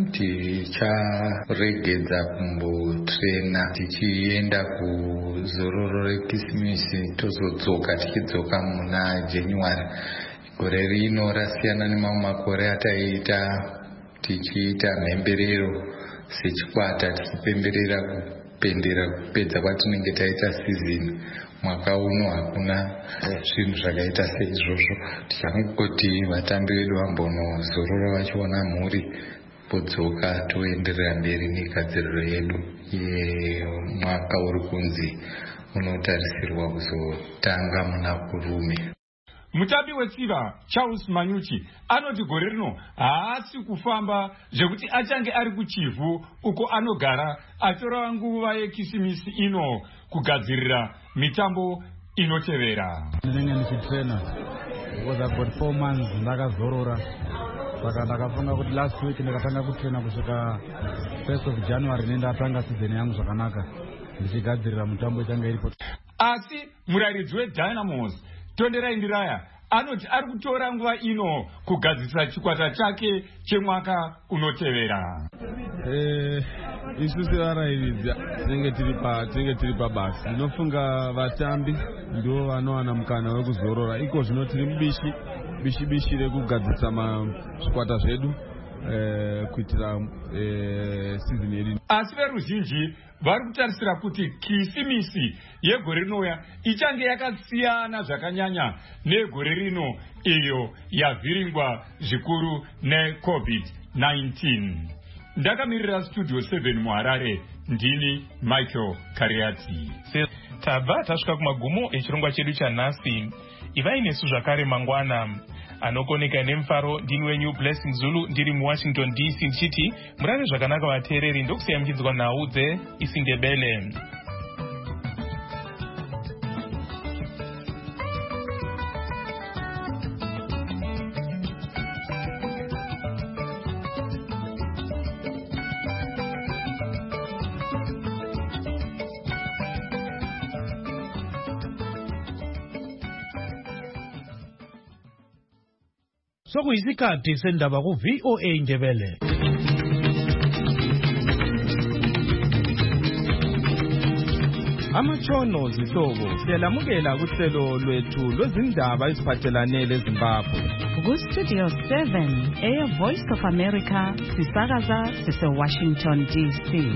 ticharegedza kumbotrena tichienda kuzororo rekisimisi tozodzoka tichidzoka muna January. Gore rino rasiyana nemamwe makore ataiita tichiita mhemberero sechikwata tichipemberera kupendera kupedza kwatinenge taita season. Mwaka uno hakuna zvinhu zvakaita seizvozvo. Tichangoti vatambi vedu vambonozorora vachiona mhuri vodzoka toenderera mberi negadziriro yedu yemwaka uri kunzi unotarisirwa kuzotanga muna kurume. Mutambi wetsiva Charles Manyuchi anoti gore rino haasi kufamba zvekuti achange ari kuchivhu uko anogara atora nguva yekisimisi ino kugadzirira mitambo inotevera. Ndinenge ndichitrena because I've got 4 months ndakazorora, saka ndakafunga kuti last week ndakatanga kutrena kusvika 1st of January nendatanga season yangu zvakanaka ndichigadzirira mutambo ichange iripo. Asi murayiridzi weDynamos Tonderai Ndiraya anoti ari kutora nguva ino kugadzirisa chikwata chake chemwaka unotevera. Isu sevarayiridzi tinenge tiri pabasa. Ndinofunga vatambi ndivo vanowana mukana wekuzorora. Iko zvino tiri mubishi rekugadzirisa zvikwata zvedu kuitira season yedu. Asi veruzhinji vari kutarisira kuti kisimisi yegore rinouya ichange yakasiyana zvakanyanya negore rino iyo yavhiringwa zvikuru neCovid-19. Ndakamirira Studio 7 muHarare, ndini Michael Kariati. Tabva tasvika kumagumo echirongwa chedu chanhasi. Ivai nesu zvakare mangwana. Anokoneka nemufaro ndini wenyu Blessing Zulu ndiri muWashington DC ndichiti murare zvakanaka vateereri ndokusiyambidzwa nhau dzeIsindebele. Sokuyisikhathi sendaba ku VOA Ndebele. Amatshono zihlobo siyalamukela kuhlelo lwethu lwezindaba eziphathelane leZimbabwe. Ku-Studio 7 Voice of America sisakaza sise-Washington DC.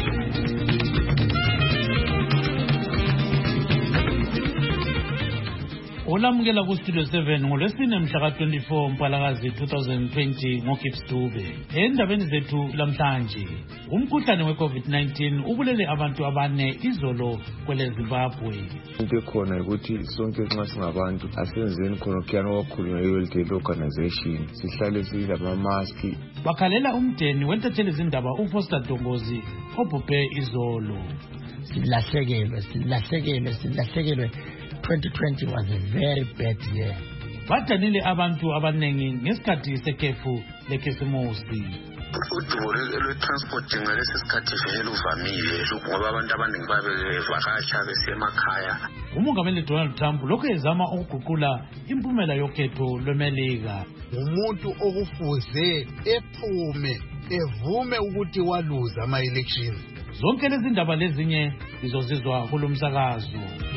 Olamukela ku-Studio 7 ngolwesine mhla ka-24 Mpalakazi 2020 ngoGibbs Dube. Endabeni zethu lamhlanje, umkhuhlane we-COVID-19 ubulele abantu abane izolo kwele Zimbabwe. Into ekhona ukuthi sonke nxa singabantu asenzeni khona kuyana wakhulunywa i-World Health Organization, sihlale silama-maski. Bakhalela umdeni wentatheli zindaba uFoster Dongozi obhubhe izolo. Silahlekelwe. 2020 was a very bad year. Badanile abantu abanengi ngesikhathi sekhefu lekhisimusi. Udubo lwe-transport ngalesi sikhathi vele uvamile ngoba abantu abaningi babevakasha besemakhaya. Umongameli Donald Trump lokhu ezama ukuguqula impumela yokhetho lweMelika. Umuntu okufuze ephume evume ukuthi waluza ama-elections. Zonke lezi ndaba lezinye izozizwa kulomsakazo.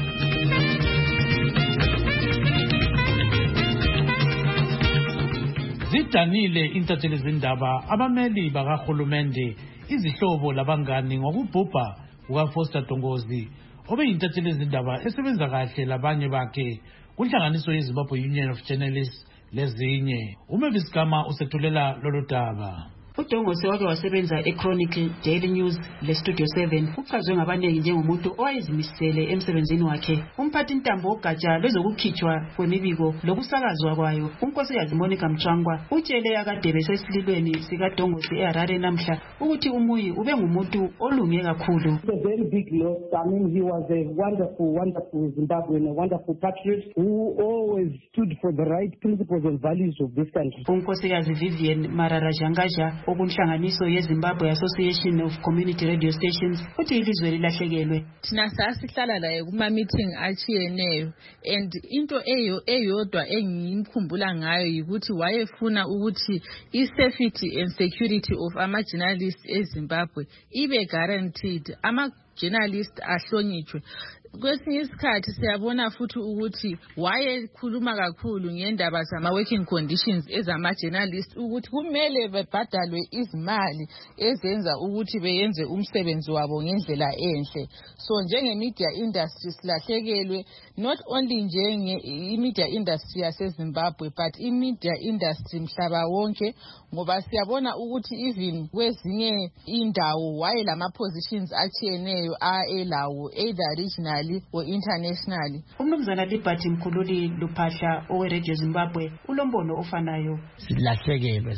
Zidanile intatheli zindaba abameli bakahulumende izihlobo labangani ngokubhubha kukaFoster Dongozi obeyintatheli zindaba esebenza kahle labanye bakhe kunhlanganiso yeZimbabwe Union of Journalists lezinye. uMavis Gama usethulela lolu daba. UDongozi wake wasebenza eChronicle, Daily News leStudio 7 uchazwe ngabanengi njengomuntu owayezimisele emsebenzini wakhe. Umphathi ntambo ogatsha lwezokukhitshwa kwemibiko lokusakazwa kwayo unkosikazi Monica Mchangwa utshele akade besesililweni sikaDongozi eHarare namhla ukuthi umuyi ube ngumuntu olunge kakhulu. It's a very big loss. I mean, he was a wonderful Zimbabwean, a wonderful patriot who always stood for the right principles and values of this country. Unkosikazi Vivian Mararajangaja okunhlanganiso yeZimbabwe Association of Community Radio Stations uthi ilizwe lilahlekelwe. Thina sasihlala laye kuma meeting achiyeneyo and into eyodwa engimkhumbula ngayo ukuthi wayefuna ukuthi i-safety and security of ama-journalists eZimbabwe ibe guaranteed, ama-journalists ahlonitshwe. Kwesinye isikhathi siyabona futhi ukuthi wayekhuluma kakhulu ngendaba zama-working conditions ezama-journalists ukuthi kumele bebhadalwe izimali ezenza ukuthi beyenze umsebenzi wabo ngendlela enhle. So njenge-media industry silahlekelwe, not only njenge-media industry yaseZimbabwe but i-media industry mhlaba wonke, ngoba siyabona ukuthi even kwezinye indawo wayelama-positions achiyeneyo elawo either regional or internationally. Umnumzana Liberty Mkhululi Luphahla oweRadio Zimbabwe ulombono ofanayo. Silahlekelwe.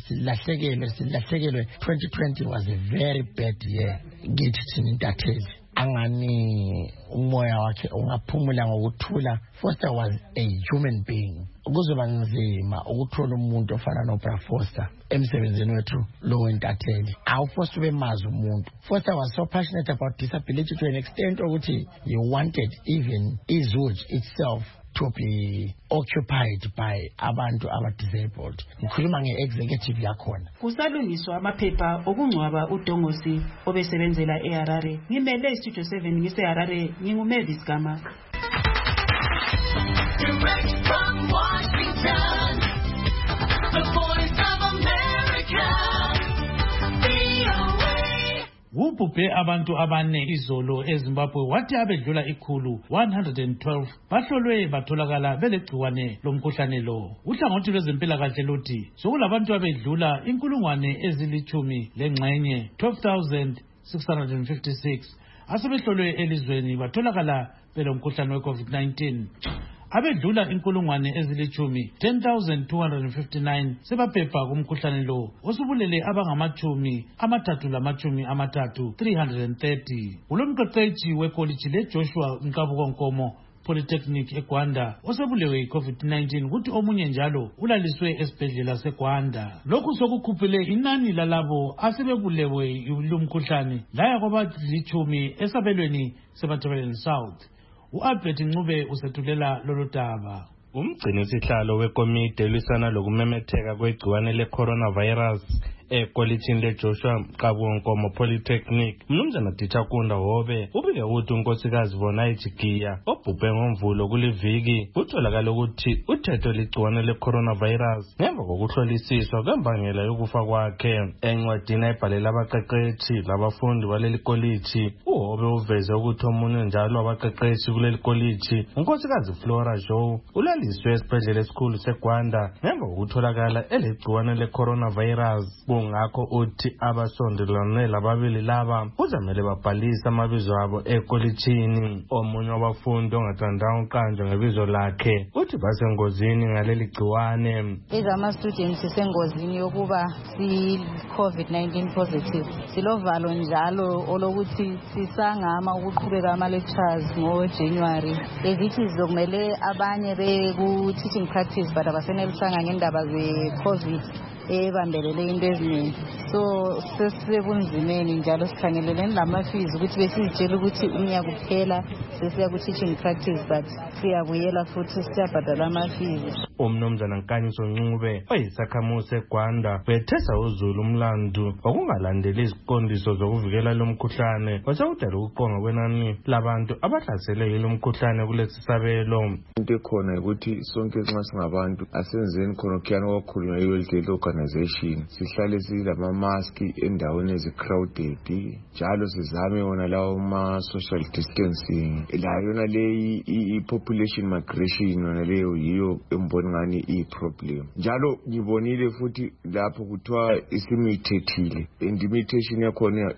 2020 was a very bad year. Ngithi thina intatheli angani umoya wakhe ungaphumula ngokuthula. Foster was a human being. Kuzoba nzima ukuthola umuntu ofana noBra Foster emsebenzini wethu lo wentatheli. AwuFoster bemazi umuntu. Foster was so passionate about disability to an extent ukuthi he wanted even iZulu itself to be occupied by abantu aba-disabled. Ngikhuluma nge-executive yakhona. Kusalungiswa amaphepha okungcwaba uDongozi obesebenzela eHarare. Ngimele iStudio 7 ngiseHarare, nginguMavis Gama. Direct from Washington, the Voice of America, VOA. Ubhubhe abantu abane izolo eZimbabwe wathi abedlula 112 bahlolwe batholakala belegciwane lomkhuhlane lo. Uhlangothi lwezempilakahle luthi sokulabantu abedlula 10,000 lengxenye 12,656 asebehlolwe elizweni batholakala belomkhuhlane we-COVID-19. Abedlula 10,259 sebaphepha kumkhuhlane lo osubulele abangama-330 330. Ulomqeqeshi wekoliji leJoshua Nkabuko Nkomo Polytechnic eGwanda osebulewe i-COVID-19 ukuthi omunye njalo ulaliswe esibhedlela seGwanda. Lokhu sokukhuphile inani lalabo asebebulewe lumkhuhlane laya kwaba-10 esabelweni seMatabeleland South. uAlbert Ncube usethulela lolu daba. umgcinisihlalo wekomiti elwisana lokumemetheka kwegciwane le-coronavirus ekolitshini leJoshua Kabonkomo Polytechnic, Mnumzana Tichakunda Hobe ubike ukuthi unkosikazi Vonai Chigiya obhubhe ngomvulo kuliviki kutholakala ukuthi uthethe ligciwane le-coronavirus ngemva kokuhlolisiswa kwembangela yokufa kwakhe. Encwadini ayibhalela abaqeqeshi labafundi baleli kolitshi, uHobe uveze ukuthi omunye njalo abaqeqeshi kuleli kolitshi, unkosikazi Flora Joe, ulaliswe esibhedlela esikhulu seGwanda ngemva kokutholakala elegciwane le-coronavirus. Ngakho uthi abasondelane lababili laba kuzamele babhalise amabizo abo ekolitshini. Omunye wabafundi ongathandanga uqanjwa ngebizo lakhe uthi basengozini ngaleli gciwane. Ama-students sisengozini yokuba si-COVID-19 positive. Silovalo njalo olokuthi sisangama ukuqhubeka ama-lectures ngoJanuary. Ezithi zokumele abanye beku-teaching practice but abasenelisanga ngendaba ze-COVID ebambelele into eziningi. So sesebunzimeni njalo sikhangeleleni lama-fees ukuthi besizitshela ukuthi unyaka uphela sesiya ku-teaching practice but siyabuyela futhi siyabhadala ama-fees. Umnumzana Nkanyiso Ncube oyisakhamuzi eGwanda wethesa uZulu umlandu okungalandeli iziqondiso zokuvikela lo mkhuhlane wasewudala ukuqonga kwenani labantu abahlasele yilo mkhuhlane kulesi sabelo. Into ekhona ukuthi sonke nxa singabantu asenzeni khona kuyana kwakhulunywa i-World Health Organization sihlale silama-maski endaweni ezi-crowded njalo sizame wona lawo ma-social distancing. La yona leyi i-population migration yona leyo yiyo embona ngani i-problem. Njalo ngibonile futhi lapho kuthiwa isimithethile and imitation yakhona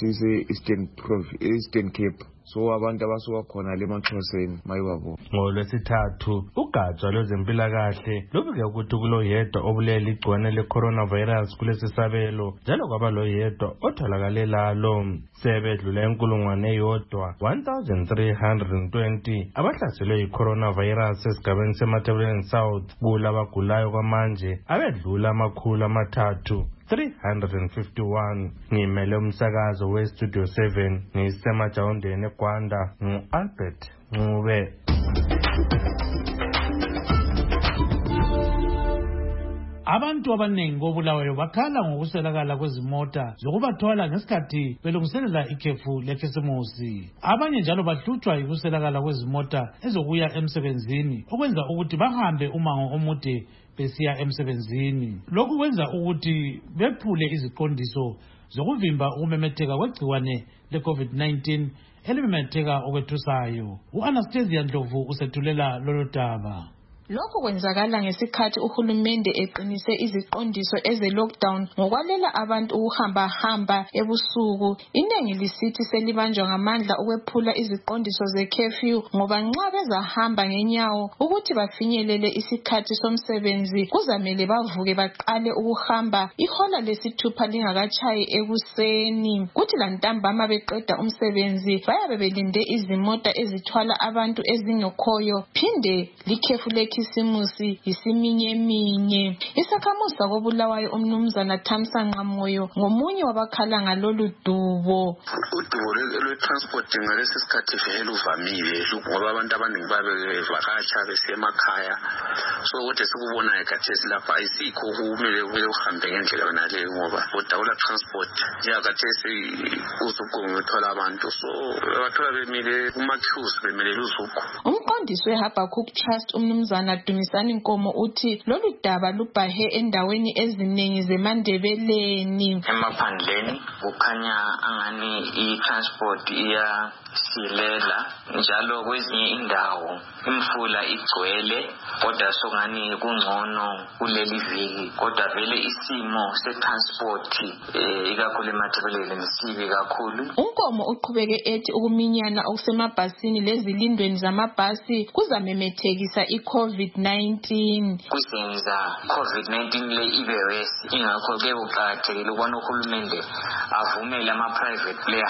Eastern Cape. So abantu abasuka khona le Maxhoseni mayibabo. NgoLwesithathu ugatsha lwezempilakahle lubike ukuthi kuloyedwa obulele igciwane le-coronavirus kulesi sabelo njalo kwaba loyedwa otholakale lalo. Sebedlule 1,320 abahlaselwe yi-coronavirus esigabeni seMatabeleland South. Kulabagulayo kwamanje abedlula 351. Ngimele umsakazo weStudio 7 ngisemajawundeni eGwanda ngu-Albert Ncube. Abantu abaningi koBulawayo bakhala ngokuswelakala kwezimota zokubathwala ngesikhathi belungiselela ikhefu lekhisimusi. Abanye njalo bahlutshwa yikuswelakala kwezimota ezokuya emsebenzini okwenza ukuthi bahambe umango omude besiya emsebenzini. Lokhu kwenza ukuthi bephule iziqondiso zokuvimba ukumemetheka kwegciwane le-COVID-19 elimemetheka okwethusayo. U-Anastasia Ndlovu usethulela lolu daba. Lokhu kwenzakala ngesikhathi uhulumende eqinise iziqondiso eze-lockdown ngokwalela abantu ukuhamba ebusuku. Iningi lisithi selibanjwa ngamandla ukwephula iziqondiso ze-curfew ngoba nxa bezahamba ngenyawo ukuthi bafinyelele isikhathi somsebenzi kuzamele bavuke baqale ukuhamba ihola lesithupha lingakatshayi ekuseni. Kuthi lantambama beqeda umsebenzi bayabe belinde izimota ezithwala abantu ezingekhoyo phinde likhefu lekhisimusi yisiminyeminye. Isakhamuzi koBulawayo umnumzana Thamsanqa Moyo ngomunye wabakhala ngalolu dubo. Udubo lwe-transport ngalesi sikhathi vele uvamile ngoba abantu abaningi babevakatsha besemakhaya. So ukuthi sikubonayo khathesi lapha ayisikho kumele uhambe ngendlela yonaleyo ngoba udawula transport njengakhathesi uzugonga uthola abantu so bathola bemile kuma-queues bemelele uzugo. Umqondisi weHabakkuk Trust umnumzana Dumisani Nkomo uthi lolu daba lubhahe endaweni eziningi zeMandebeleni. Emaphandleni kukhanya angani i-transport iyasilela njalo kwezinye indawo imfula igcwele kodwa sokungani kungcono kuleli viki kodwa vele isimo se-transport ikakhulu eMatabeleland sibi kakhulu. Unkomo uqhubeke ethi ukuminyana okusemabhasini lezilindweni zamabhasi kuzamemethekisa i-COVID-19. Kuzenza COVID-19 le ibe worse ingakho ke kuqakathekile ukubona uhulumende avumele ama-private players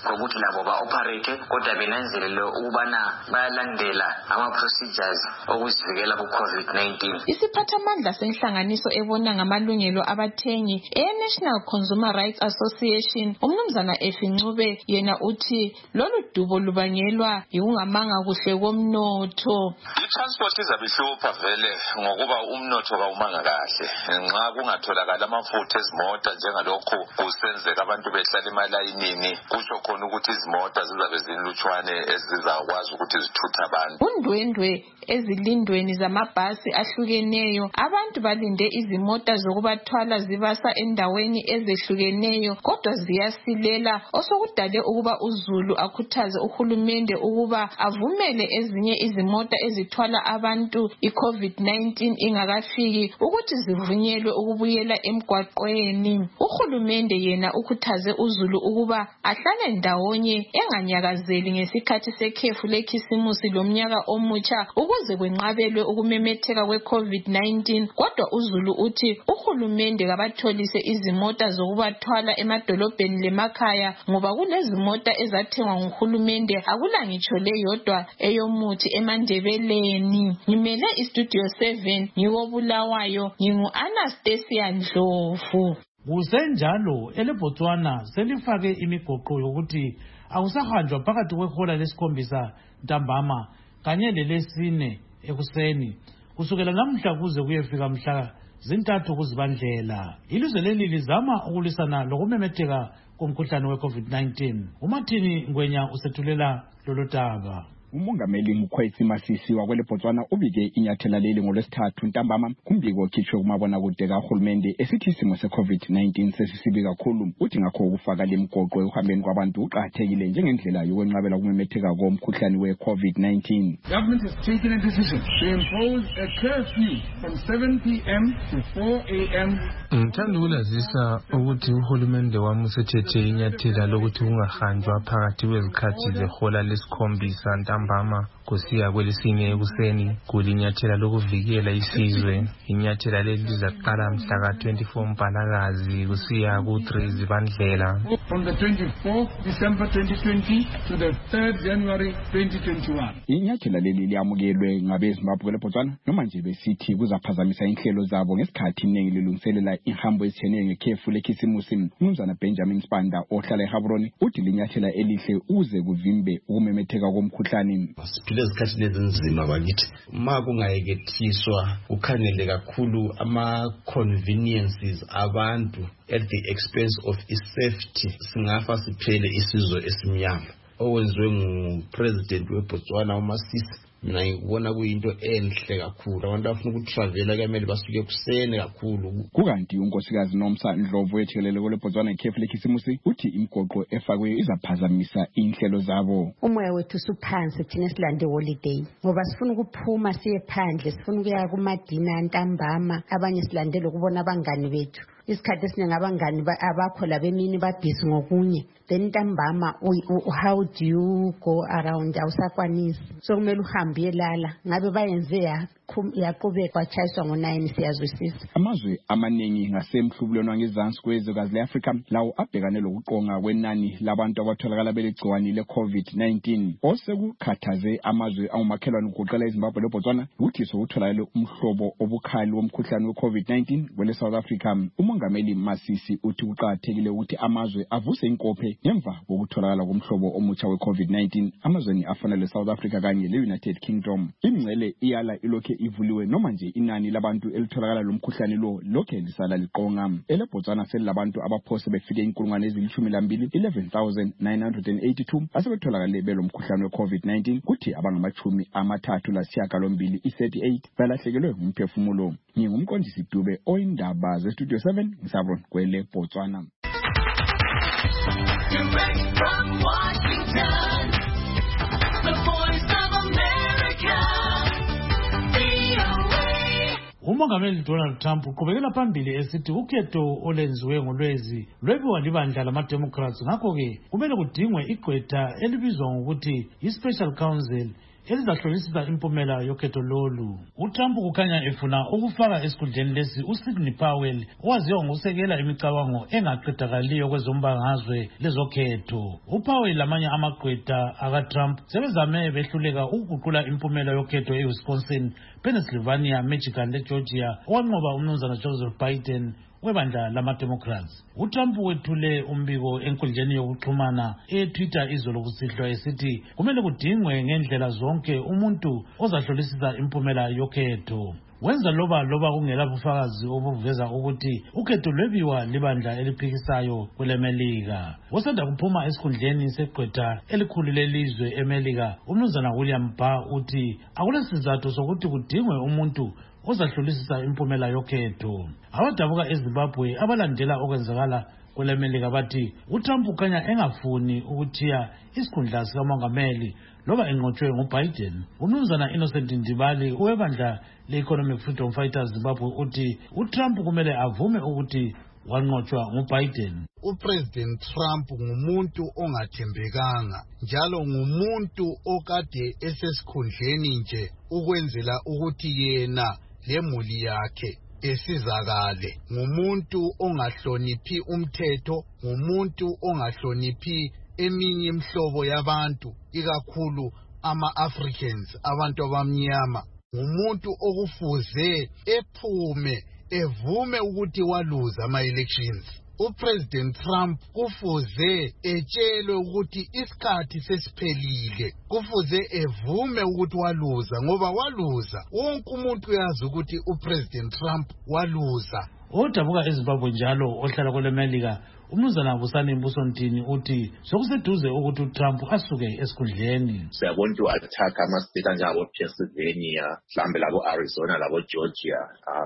kokuthi labo ba-operate kodwa benanzelele ukubana bayalandela ama-procedures okuzivikela ku-COVID-19. Isiphathamandla senhlanganiso ebona ngamalungelo abathengi e-National Consumer Rights Association umnumzana Efincube yena uthi lolu dubo lubangelwa yikungamanga kuhle komnotho. I-transport izabe ihlupha vele ngokuba umnotho kawumanga kahle nxa kungatholakala amafutha ezimota njengalokhu kusenzeka abantu behlala emalayinini kusho khona ukuthi izimota zizabe zinlutshwane ezizakwazi ukuthi zithuthe abantu. Undwendwe ezilindweni zamabhasi ahlukeneyo abantu balinde izimota zokubathwala zibasa endaweni ezehlukeneyo kodwa ziyasilela osokudale ukuba uZulu akhuthaze uhulumende ukuba avumele ezinye izimota ezithwala abantu i-COVID-19 ingakafiki ukuthi zivunyelwe ukubuyela emgwaqweni. Uhulumende yena ukhuthaze uZulu ukuba ahlale ndawonye enganyakazeli ngesikhathi sekhefu lekhisimusi lomnyaka omutsha ukuze kwenqabelwe ukumemetheka kwe-COVID-19 kodwa uZulu uthi uhulumende kabatholise izimota zokubathwala emadolobheni lemakhaya ngoba kulezimota ezathengwa nguhulumende akula ngitsho leyodwa eyomuthi eMandebeleni. Ngimele iStudio 7 ngikobulawayo ngingu-Anastasia Ndlovu. Kusenjalo eleBotswana selifake imigoqo yokuthi akusahanjwa phakathi kwehola lesikhombisa ntambama kanye lelesine ekuseni kusukela namhla kuze kuyefika mhla zintathu kuZibandlela. Ilizwe leli lizama ukulwisana lokumemetheka komkhuhlane we-COVID-19. uMartin Ngwenya usethulela lolu daba. Umongameli Mkhwetsi Masisi wakweleBotswana ubike inyathela leli ngolwesithathu ntambama kumbiko okhitshwe kumabonakude kahulumende esithi isimo se-COVID-19 sesisibi kakhulu uthi ngakho ukufaka lemgoqo ekuhambeni kwabantu uqakathekile njengendlela yokwenqabela ukumemetheka komkhuhlane we-COVID-19. Government has taken a decision to impose a curfew from 7 p.m. to 4 a.m. Ngithanda ukulazisa ukuthi uhulumende wami usethethe inyathela lokuthi kungahanjwa phakathi kwezikhathi zehola lesikhombisa ntambama kusiya kwelesine ekuseni kulinyathela lokuvikela isizwe. Inyathela leli lizaqala mhla ka-24 Mpalakazi kusiya ku-3 Zibandlela. From the 24th December 2020 to the 3rd January 2021. Inyathela leli liyamukelwe ngabeZimbabwe leBotswana noma nje besithi kuzaphazamisa inhlelo zabo ngesikhathi iningi lilungiselela ihambo ezithene ngekhefu lekhisimusi. Umnumzana Benjamin Spanda ohlala eHabroni uthi linyathela elihle uze kuvimbe ukumemetheka komkhuhlane. Lezikhathi lezinzima bakithi makungayekethiswa ukhanele kakhulu ama-conveniences abantu at the expense of safety singafa siphele isizwe esimnyama owenziwe ngupresident weBotswana uMasisi. Mina ngibona kuyinto enhle kakhulu abantu abafuna ukutravela kumele basuke kusene kakhulu. Kukanti unkosikazi Nomsa Ndlovu ethelele kweLeBotswana ikhefu lekhisimusi uthi imigoqo efakwe izaphazamisa inhlelo zabo. Umoya wethu suphansi thina silande holiday ngoba sifuna ukuphuma siye phandle sifuna ukuya kumadina ntambama abanye silandele ukubona abangani bethu. Isikhathi esiningi abangani abakho labemini babhizi ngokunye then ntambama how do you go around awusakwanisi so kumele uhambe yelala ngabe bayenze yaqhubeka kwachayiswa ngo9 siyazwisisa. Amazwe amaningi ngasemhlubulweni wangezansi kwezwekazi le-Afrika lawo abhekane lokuqonga kwenani labantu abatholakala belegciwane le-COVID-19 osekukhathaze amazwe angumakhelwane kugoqela iZimbabwe leBotswana ukuthi sokutholakale umhlobo obukhali womkhuhlane we-COVID-19 kwele-South Africa. Umongameli Masisi uthi kuqakathekile ukuthi amazwe avuse inkophe ngemva kokutholakala komhlobo omutsha we-COVID-19 amazweni afana le-South Africa kanye le-United Kingdom. Imngcele iyala ilokhe ivuliwe noma nje inani labantu elitholakala lomkhuhlane lo lokhe lisala liqonga. EleBotswana selilabantu abaphose befike 11,982 asebetholakale belomkhuhlane we-COVID-19 kuthi abangamachumi amathathu lasishiyagalombili 38 balahlekelwe umphefumulo. Ngingumqondisi Dube oyindaba zeStudio 7 ngisabron kweleBotswana. Direct from Washington, the Voice of America, VOA. Umongameli Donald Trump uqhubekela phambili esithi ukhetho olenziwe ngolwezi lwebiwa libandla lama-Democrats ngakho-ke kumele kudingwe igqwetha elibizwa ngokuthi i-Special Counsel elizahlolisisa impumela yokhetho lolu. uTrump kukhanya efuna ukufaka esikhundleni lesi uSidney Powell owaziwa ngokusekela imicabango engaqedakaliyo kwezombangazwe lezokhetho. uPowell lamanye amagqwetha akaTrump sebezame behluleka ukuguqula impumela yokhetho eWisconsin, Pennsylvania, Michigan leGeorgia owanqoba umnumzana Joseph Biden webandla lama-Democrats. uTrump wethule umbiko enkundleni yokuxhumana eTwitter izolo kusihlwa esithi kumele kudingwe ngendlela zonke umuntu ozahlolisisa impumela yokhetho. Wenza loba kungela bufakazi obuveza ukuthi ukhetho lwebiwa libandla eliphikisayo kwelemelika. Wasanda kuphuma esikhundleni segqwetha elikhulu lelizwe emelika, umnumzana William Barr uthi akulesizathu sokuthi kudingwe umuntu ozahlolisisa impumela yokhetho. Abadabuka eZimbabwe abalandela okwenzakala kwelemelika bathi uTrump ukhanya engafuni ukuthiya isikhundla sikamongameli loba enqotshwe nguBiden. umnumzana Innocent Ndibali owebandla le-Economic Freedom Fighters Zimbabwe uthi uTrump kumele avume ukuthi wanqotshwa nguBiden. uPresident Trump ngumuntu ongathembekanga njalo ngumuntu okade esesikhundleni nje ukwenzela ukuthi yena lemuli yakhe esizakale. ngumuntu ongahloniphi umthetho, ngumuntu ongahloniphi eminye imhlobo yabantu, ikakhulu ama-Africans, abantu abamnyama. ngumuntu okufuze ephume evume ukuthi waluza ama-elections. uPresident Trump kufuze etshelwe ukuthi isikhathi sesiphelile, kufuze evume ukuthi waluza ngoba waluza. wonke umuntu uyazi ukuthi uPresident Trump waluza. odabuka eZimbabwe njalo ohlala kwelemelika umnumzana Busani Mbusontini uthi sokuseduze ukuthi uTrump asuke esikhundleni. Siyabona ukuthi attack ama-state anjengabo Pennsylvania, mhlambe labo Arizona, labo Georgia,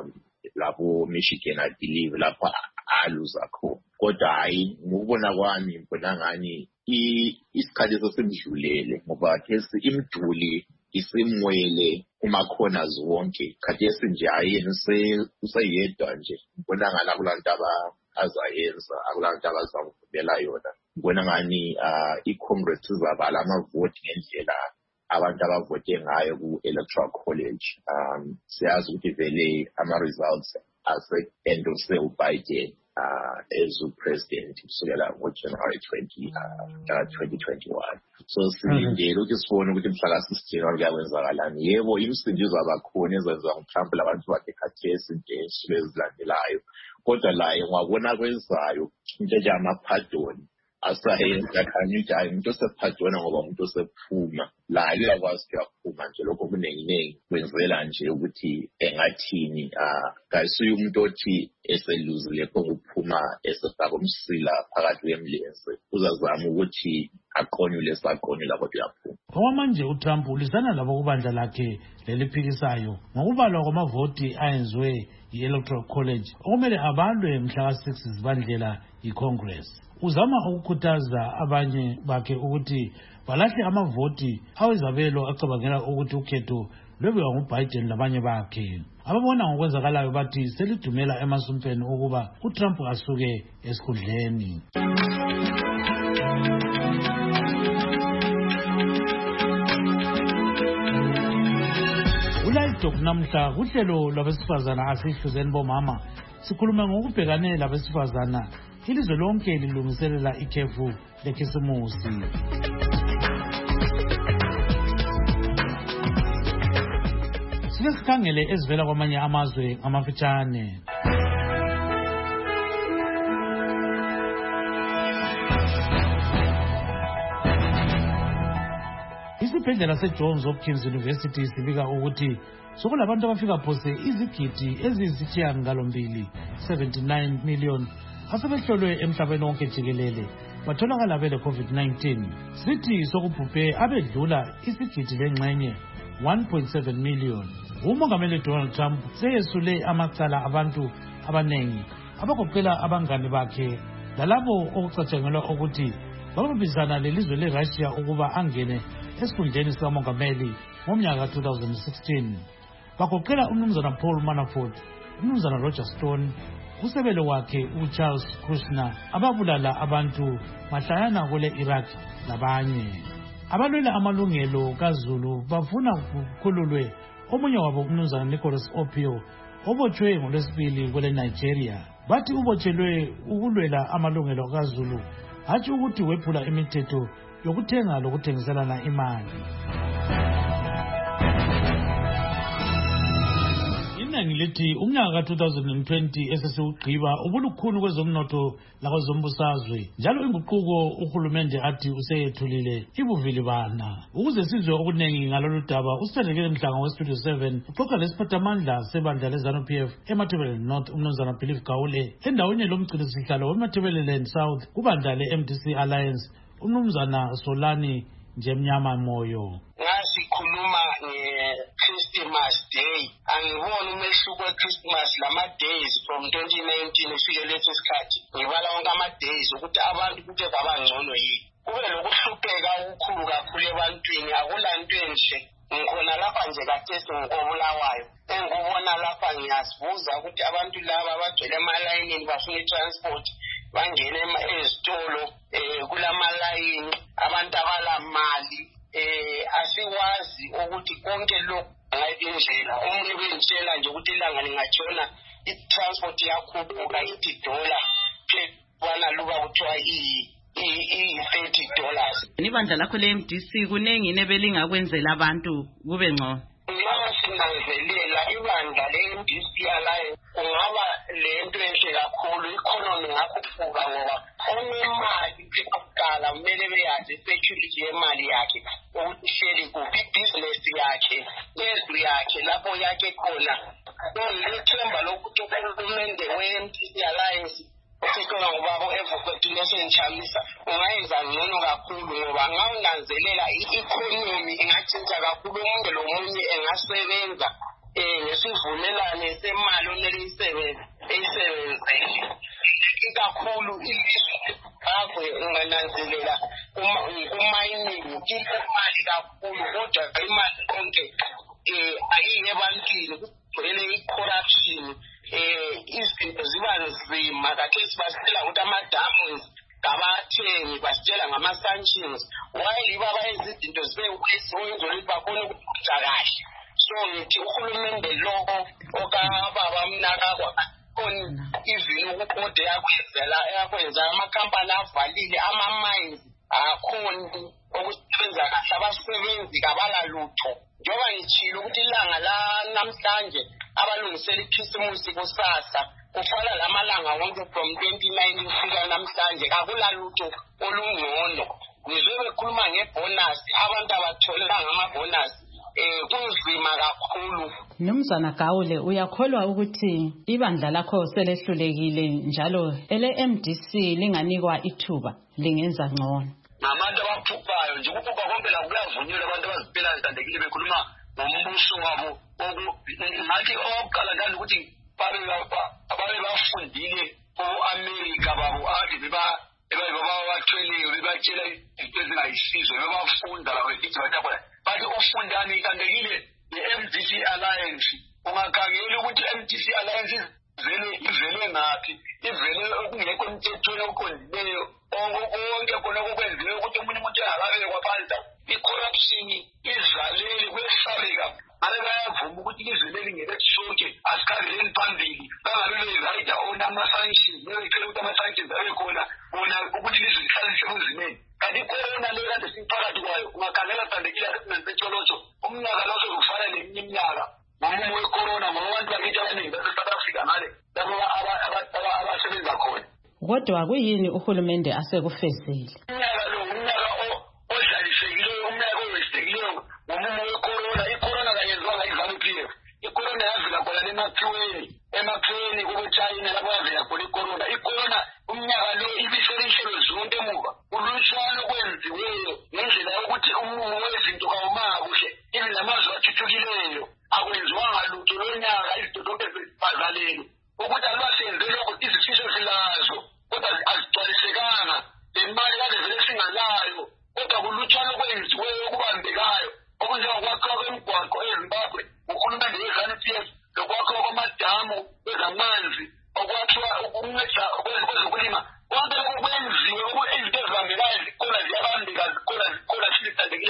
labo Michigan, I believe lapho aluza khona. Kodwa hayi ngokubona kwami ngibona ngani isikhathi sesimdlulele ngoba kesi imduli isimwele kuma-corners wonke. Khathesi nje ayena useyedwa nje. ngibona ngani akulanto azayenza, akulanto abazamvumela yona. ngibona ngani i-Congress izabala amavoti ngendlela abantu abavote ngayo ku-Electoral College. Siyazi ukuthi vele ama-results ase-endorse uBiden as upresident kusukela ngoJanuary 2021. So silindele ukuthi sibone ukuthi mhla ka-16 kuyawenzakalani. Yebo, imisindo izaba khona ezenziwa nguTrump labantu bakhe khathesi nje ezinsuku ezilandelayo. Kodwa laye ngwabona kwenzayo into enjengama-pardon asayenza khanye ukuthi hayi umuntu osephadona ngoba umuntu osephuma laye uyakwazi ukuthi uyaphuma nje. Lokho kuningi kwenzela nje ukuthi engathini kayisuye umuntu othi eseluzile konguphuma esefaka umsila phakathi kwemlenze uzazama ukuthi aqonyule saqonyula kodwa uyaphuma. Okwamanje uTrump ulisana labo kubandla lakhe leliphikisayo ngokubalwa kwamavoti ayenziwe yi-Electoral College okumele abalwe mhla ka-6 zibandlela yi-Congress. Uzama ukukhuthaza abanye bakhe ukuthi balahle amavoti awezabelo acabangela ukuthi ukhetho lwebiwa nguBiden labanye bakhe. Ababona ngokwenzakalayo bathi selidumela emasumpeni ukuba uTrump asuke esikhundleni. uLiveTalk namhla kuhlelo lwabesifazana asihluzeni bomama sikhuluma ngokubhekane labesifazana ilizwe lonke lilungiselela ikhefu lekhisimusi. Sike sikhangele ezivela kwamanye amazwe amafitshane. Isibhedlela seJohns Hopkins University sibika ukuthi sokulabantu abafika phose izigidi eziyisithiyagalombili 79 million asebehlolwe emhlabeni wonke jikelele batholakala bele COVID-19. Sithi sokubhubhe abedlula isigidi lengxenye 1.7 million. Umongameli Donald Trump seyesule amacala abantu abanengi abagoqela abangane bakhe lalabo okucatshangelwa ukuthi babambisana lelizwe leRussia ukuba angene esikhundleni sikamongameli ngomnyaka 2016. Bagoqela umnumzana Paul Manafort, umnumzana Roger Stone, usebele wakhe uCharles Kushner ababulala abantu mahlayana kule Iraq labanye. abalwela amalungelo kaZulu bafuna kukhululwe omunye wabo umnumzana Nicholas Opio obotshwe ngolwesibili kwele Nigeria. Bathi ubotshelwe ukulwela amalungelo kaZulu, hatshi ukuthi wephula imithetho yokuthenga lokuthengiselana imali. Ngilithi umnyaka ka-2020 esesiwugqiba ubulukhulu kwezomnotho lakwezombusazwe, njalo inguquko uhulumende athi useyethulile ibuvilibana. Ukuze sizwe okuningi ngalolu daba, uSendekile Mhlanga weStudio 7 uxoxa lesiphathamandla sebandla leZANU-PF eMatabeleland North umnumzana Believe Gawule, endaweni lomgcinisihlalo weMatabeleland South kubandla le-MDC Alliance umnumzana Solani Njemnyama Moyo. Ngasikhuluma Christmas Day, angibona umehluko weChristmas lama-days from 2019 efike lesi sikhathi. Ngibala wonke ama-days ukuthi abantu kuthe kwabangcono yini. Kube lokuhlupheka okukhulu kakhulu ebantwini, akulanto enhle. Ngikhona lapha nje kathesi ngikobulawayo. Engikubona lapha ngiyazibuza ukuthi abantu laba abagcwele emalayinini bafuna i-transport, bangene ezitolo kulamalayini, abantu abalamali. Asiwazi ukuthi konke lokhu ngayindlela omunye bengitshela nje ukuthi ilanga lingatshona i-transport yakhuphuka $80 bana luka kuthiwa $30. Ibandla lakho le-MDC kunengi nebelingakwenzela abantu kube ngcono. Sinanzelela ibandla le-MDC Alliance kungaba lento enhle kakhulu, i-economy ngakhuphuka ngoba onemali kuqala kumele beyazi i-security yemali yakhe ukuthi ihleli kuphi, ibhizinesi yakhe, indlu yakhe lapho yakhe khona. Ngilethemba lokuthi uhulumende we-MDC Alliance usekhona ngobabo evuketini esenchamisa ungayenza ngcono kakhulu ngoba ngawunanzelela i-economy ingatshintsha kakhulu, umuntu lomunye engasebenza ngesivumelane semali onele eyisebenzele ikakhulu ngakho ungananzelela umining imali kakhulu, kodwa imali konke ayike ebantwini kugcwele i-corruption. Izinto ziba nzima kakhesi basitshela ukuthi amadamu ngabathengi, basitshela ngama-sanctions while iba bayenza izinto zibe-weswenza ukuthi bakhona ukuphatha kahle. So ngithi uhulumende loko okababa mnakakwa khona even ukukode yakwenza amakhampani avalile, ama-mines akhoni ukusebenza kahle, abasebenzi kabala lutho. Njengoba ngitshilo ukuthi ilanga lanamhlanje abalungisela ikhisimusi kusasa kufana lamalanga wonke from 2019 kufika namhlanje akula lutho olungcono. Ngizwe bekhuluma ngebonus, abantu abatholanga ama-bonus kunzima kakhulu. Mnumzana Gawule, uyakholwa ukuthi ibandla lakho selehlulekile njalo ele-MDC linganikwa ithuba lingenza ngcono? Nabantu abaphuphayo nje ukuphupha konke la kuyavunyelwa, abantu abaziphela zithandekile bekhuluma ngombuso wabo. Ngathi oqala njalo ukuthi babe bafundile ko-America babo ade babathweleyo bebatshela izinto ezingayisizo, bebafunda babefithi bathakhola bathi ufundani ithandekile le-MDC Alliance. Ungakhangela ukuthi i-MDC Alliance ivele ngaphi, ivele okungekho emthethweni oqondileyo, konke khona okwenziwe ukuthi omunye umuntu engakabekwa phansi. I-corruption izaleli kwesabeka ngabe bayavuma ukuthi ilizwe leli ngelesonke asikhangeni phambili, bangabe bezayida ona ama-sanctions, becela ukuthi ama-sanctions abe khona bona ukuthi ilizwe lihlale lisebunzimeni. Kanti icorona le kade siphakathi kwayo ungakhangela thandekile asesinensetsholotho umnyaka lo sokufana neminye iminyaka ngomumo wecorona ngoba abantu bakithi abaningi base-South Africa ngale labo abasebenza khona. Kodwa kuyini uhulumende asekufezile? Umnyaka lo umnyaka odlalisekileyo, umnyaka owestekileyo ngomumo wecorona. Icorona kayenziwanga i-ZANU-PF, icorona yavela khona emakhiweni kubo-China lapho yavela khona icorona. Icorona umnyaka lo ibiselinhlelo zonke emuva, ulutshwana okwenziweyo ngendlela yokuthi umumo wezinto kawumanga kuhle. Ibi namazwe athuthukileyo akwenziwanga lutho lonyaka, izinto zonke zibazalele ukuthi alubasenze lokho izifiso silazo kodwa azigcwalisekanga. Le mali kade vele singalayo kodwa kulutshwana okwenziweyo okubambekayo okunjengokwakhiwa kwemigwaqo eZimbabwe uhulumende we-ZANU-PF, lokwakhiwa kwamadamu kwezamanzi, okwakhiwa ukunceda kwezokulima. Konke lokhu kwenziwe izinto ezibambekayo zikhona ziyabambeka, zikhona sisithandekile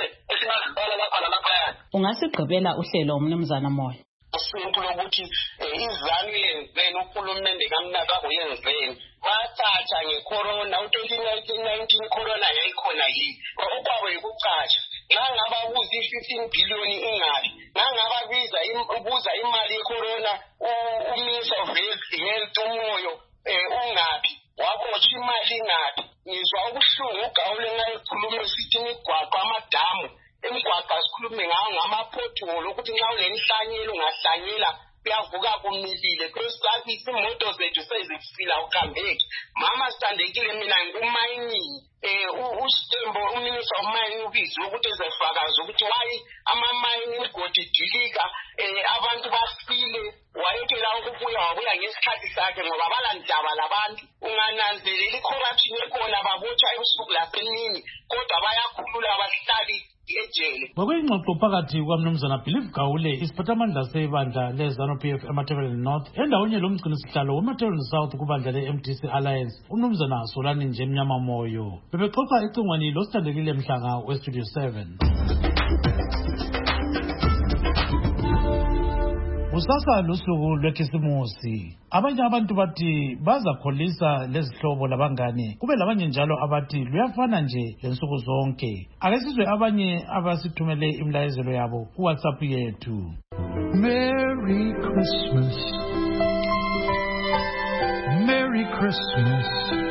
Ungasigqibela uhlelo Mnumzana Moyo. Usuku lokuthi izami lenzeni uhulumende kaMnaka uyenzeni bathatha ngecorona u2019 corona yayikhona yini okwabo yikucatsha nangababuza i15 billion ingabi nangababiza ubuza imali yecorona uMinister of Health umoyo ungabi wabotsha imali ingabi ngizwa ubuhlungu ugawule ngayikhuluma sithi imigwaqo amadamu imigwaqo sikhulume ngawo ngamapotholo ukuthi nxa ulenhlanyelo ungahlanyela kuyavuka kumilile kwesakisi imoto zethu sezifila ukambeki mama sithandekile mina ngumayini uStembo uMinister of Mine ubizwe ukuthi ezefakaza ukuthi wayi amamayini imigodi dilika abantu bafile wayekela ukubuya wabuya ngesikhathi sakhe ngoba balandaba labantu ungananzelela icorruption ekhona babotshwa ebusuku lasemini kodwa bayakhulula abahlali ejele. Ngokwengxoxo phakathi kwaMnumzana Believe Gawule isiphathamandla sebandla leZANU-PF eMatabeleland North endawonye lomgcinisihlalo weMatabeleland South kubandla le-MDC Alliance uMnumzana Solani Njemnyama Moyo bebexoxa ecingweni losithandekile Mhlanga weStudio 7. Kusasa lusuku lwekhisimusi abanye abantu bathi bazakholisa lezihlobo labangane kube labanye njalo abathi luyafana nje lensuku zonke. Ake sizwe abanye abasithumele imlayezelo yabo ku WhatsApp yethu. Merry Christmas, Merry Christmas,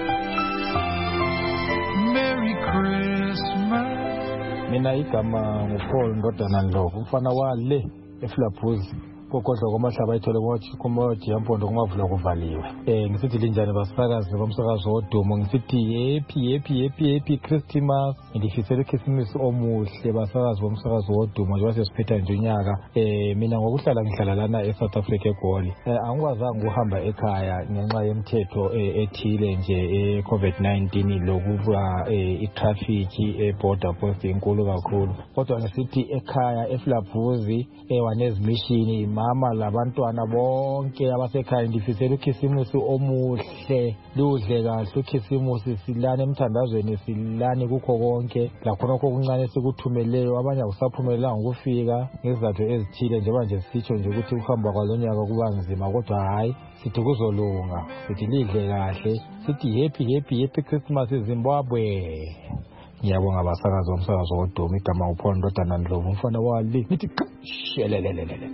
Merry Christmas. Mina igama nguPaul Ndodana Ndlovu ufana wale eFlaphuzi kokodla kwamahlaba ithole komoji yampondo kumavula kuvaliwe. Ngisithi linjani basakazi bomsakazo wodumo ngisithi happy Christmas ngifisela Christmas omuhle basakazi bomsakazo wodumo nje basesiphetha nje unyaka. Mina ngokuhlala ngihlala lana eSouth Africa eGoli angikwazanga ukuhamba ekhaya ngenxa yemthetho ethile nje eCovid-19 lokuba itraffic eborder post inkulu kakhulu kodwa ngisithi ekhaya eFlaphuzi wanezimishini mama labantwana bonke abasekhaya ngifisela ukhisimusi omuhle ludle kahle ukhisimusi silane emthandazweni silane kukho konke lakhona okuncane sikuthumeleyo abanye akusaphumelelanga ukufika ngezizathu ezithile njengoba nje sitsho nje ukuthi ukuhamba kwalonyaka kuba nzima kodwa hayi sithi kuzolunga sithi lidle kahle sithi happy Christmas Zimbabwe. Ngiyabonga abasakazi bomsakazo wodumo igama uPaul Ndodana Ndlovu umfana wali nithi shelelelele.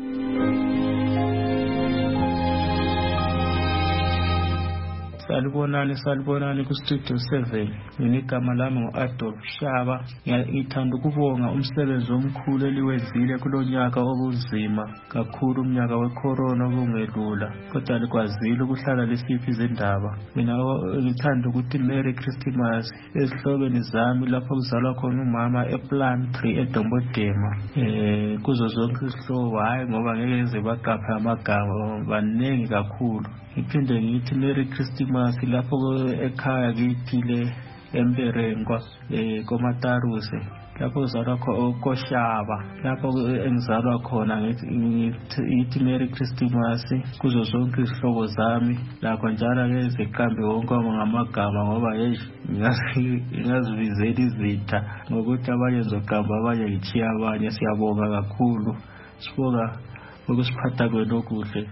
Salibonani kuStudio 7 ngigama lami nguAdolf Shaba ngithanda ukubonga umsebenzi omkhulu eliwenzile kulonyaka obunzima kakhulu umnyaka wecorona obungelula kodwa likwazile ukuhlala lesiphi izindaba. Mina ngithanda ukuthi Merry Christmas ezihlobeni zami lapho kuzalwa khona umama ePlan 3 eDombodema kuzo zonke izihlobo hayi ngoba ngeke ngize baqapha amagama baningi kakhulu. Ngiphinde ngithi Merry Christmas lapho ekhaya ngithile Emberengwa koMataruse lapho kuzalwa khona koShaba lapho engizalwa khona ngithi Merry Christmas kuzo zonke izihlobo zami lakho njalo ke ziqambe wonke ngamagama ngoba ngingazibizela izitha ngokuthi abanye ngizoqamba abanye ngichiya abanye. Siyabonga kakhulu sibonga ukusiphatha kwenu okuhle.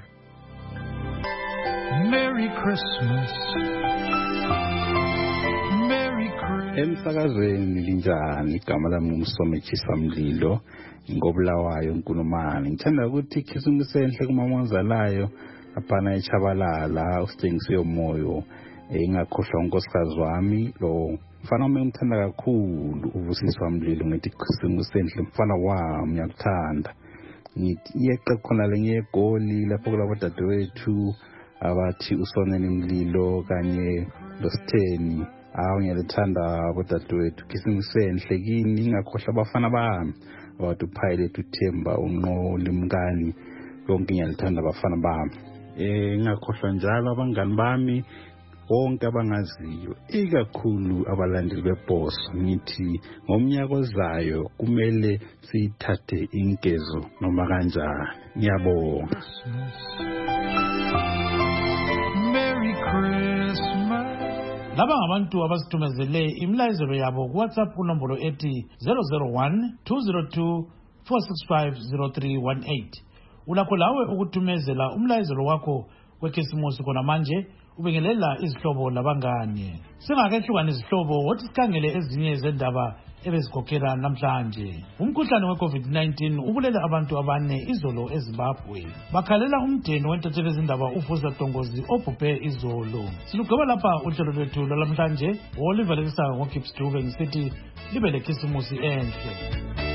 Merry Christmas, Merry Christmas. Emsakazweni linjani igama lami ngumsomethi samlilo ngobulawayo uNkulumane. Ngithanda ukuthi ikhisimusi enhle kumama ozalayo aphana eChabalala usithengise yomoyo ingakhohlwa unkosikazi wami lo mfana wami ngithanda kakhulu uvusiswa Mlilo ngithi ikhisimusi enhle mfana wami ngiyakuthanda. Ngithi iyeqa khona leNgegoli lapho kulabo dadewethu abathi usonene Mlilo kanye loSitheni ngiyalithanda abodadewethu ikhisimusi enhle kini ingakhohlwa abafana bami abathi uPilot uThemba uNqoli Mkani konke ngiyalithanda abafana bami. Ingakhohlwa njalo abangani bami bonke abangaziyo ikakhulu abalandeli beBoss ngithi ngomnyaka ozayo kumele sithathe inkezo noma kanjani. Ngiyabonga. Merry Christmas. Laba ngabantu abasithumezele imlayezelo yabo ku WhatsApp kunombolo ethi 001 202 4650318. Ulakho lawe ukuthumezela umlayezelo wakho wekhisimusi khona manje ubengelela izihlobo labangane. Singakehlukana izihlobo wothi sikhangele ezinye zendaba ebezikhokhela namhlanje. Umkhuhlane we-COVID-19 ubulele abantu abane izolo eZimbabwe. Bakhalela umdeni wentatheli ezindaba uFoster Tongozi obhubhe izolo. Silugqiba lapha uhlelo lwethu lwalamhlanje. Oliver Lekisa ngoKips Dube ngisithi libe lekhisimusi enhle.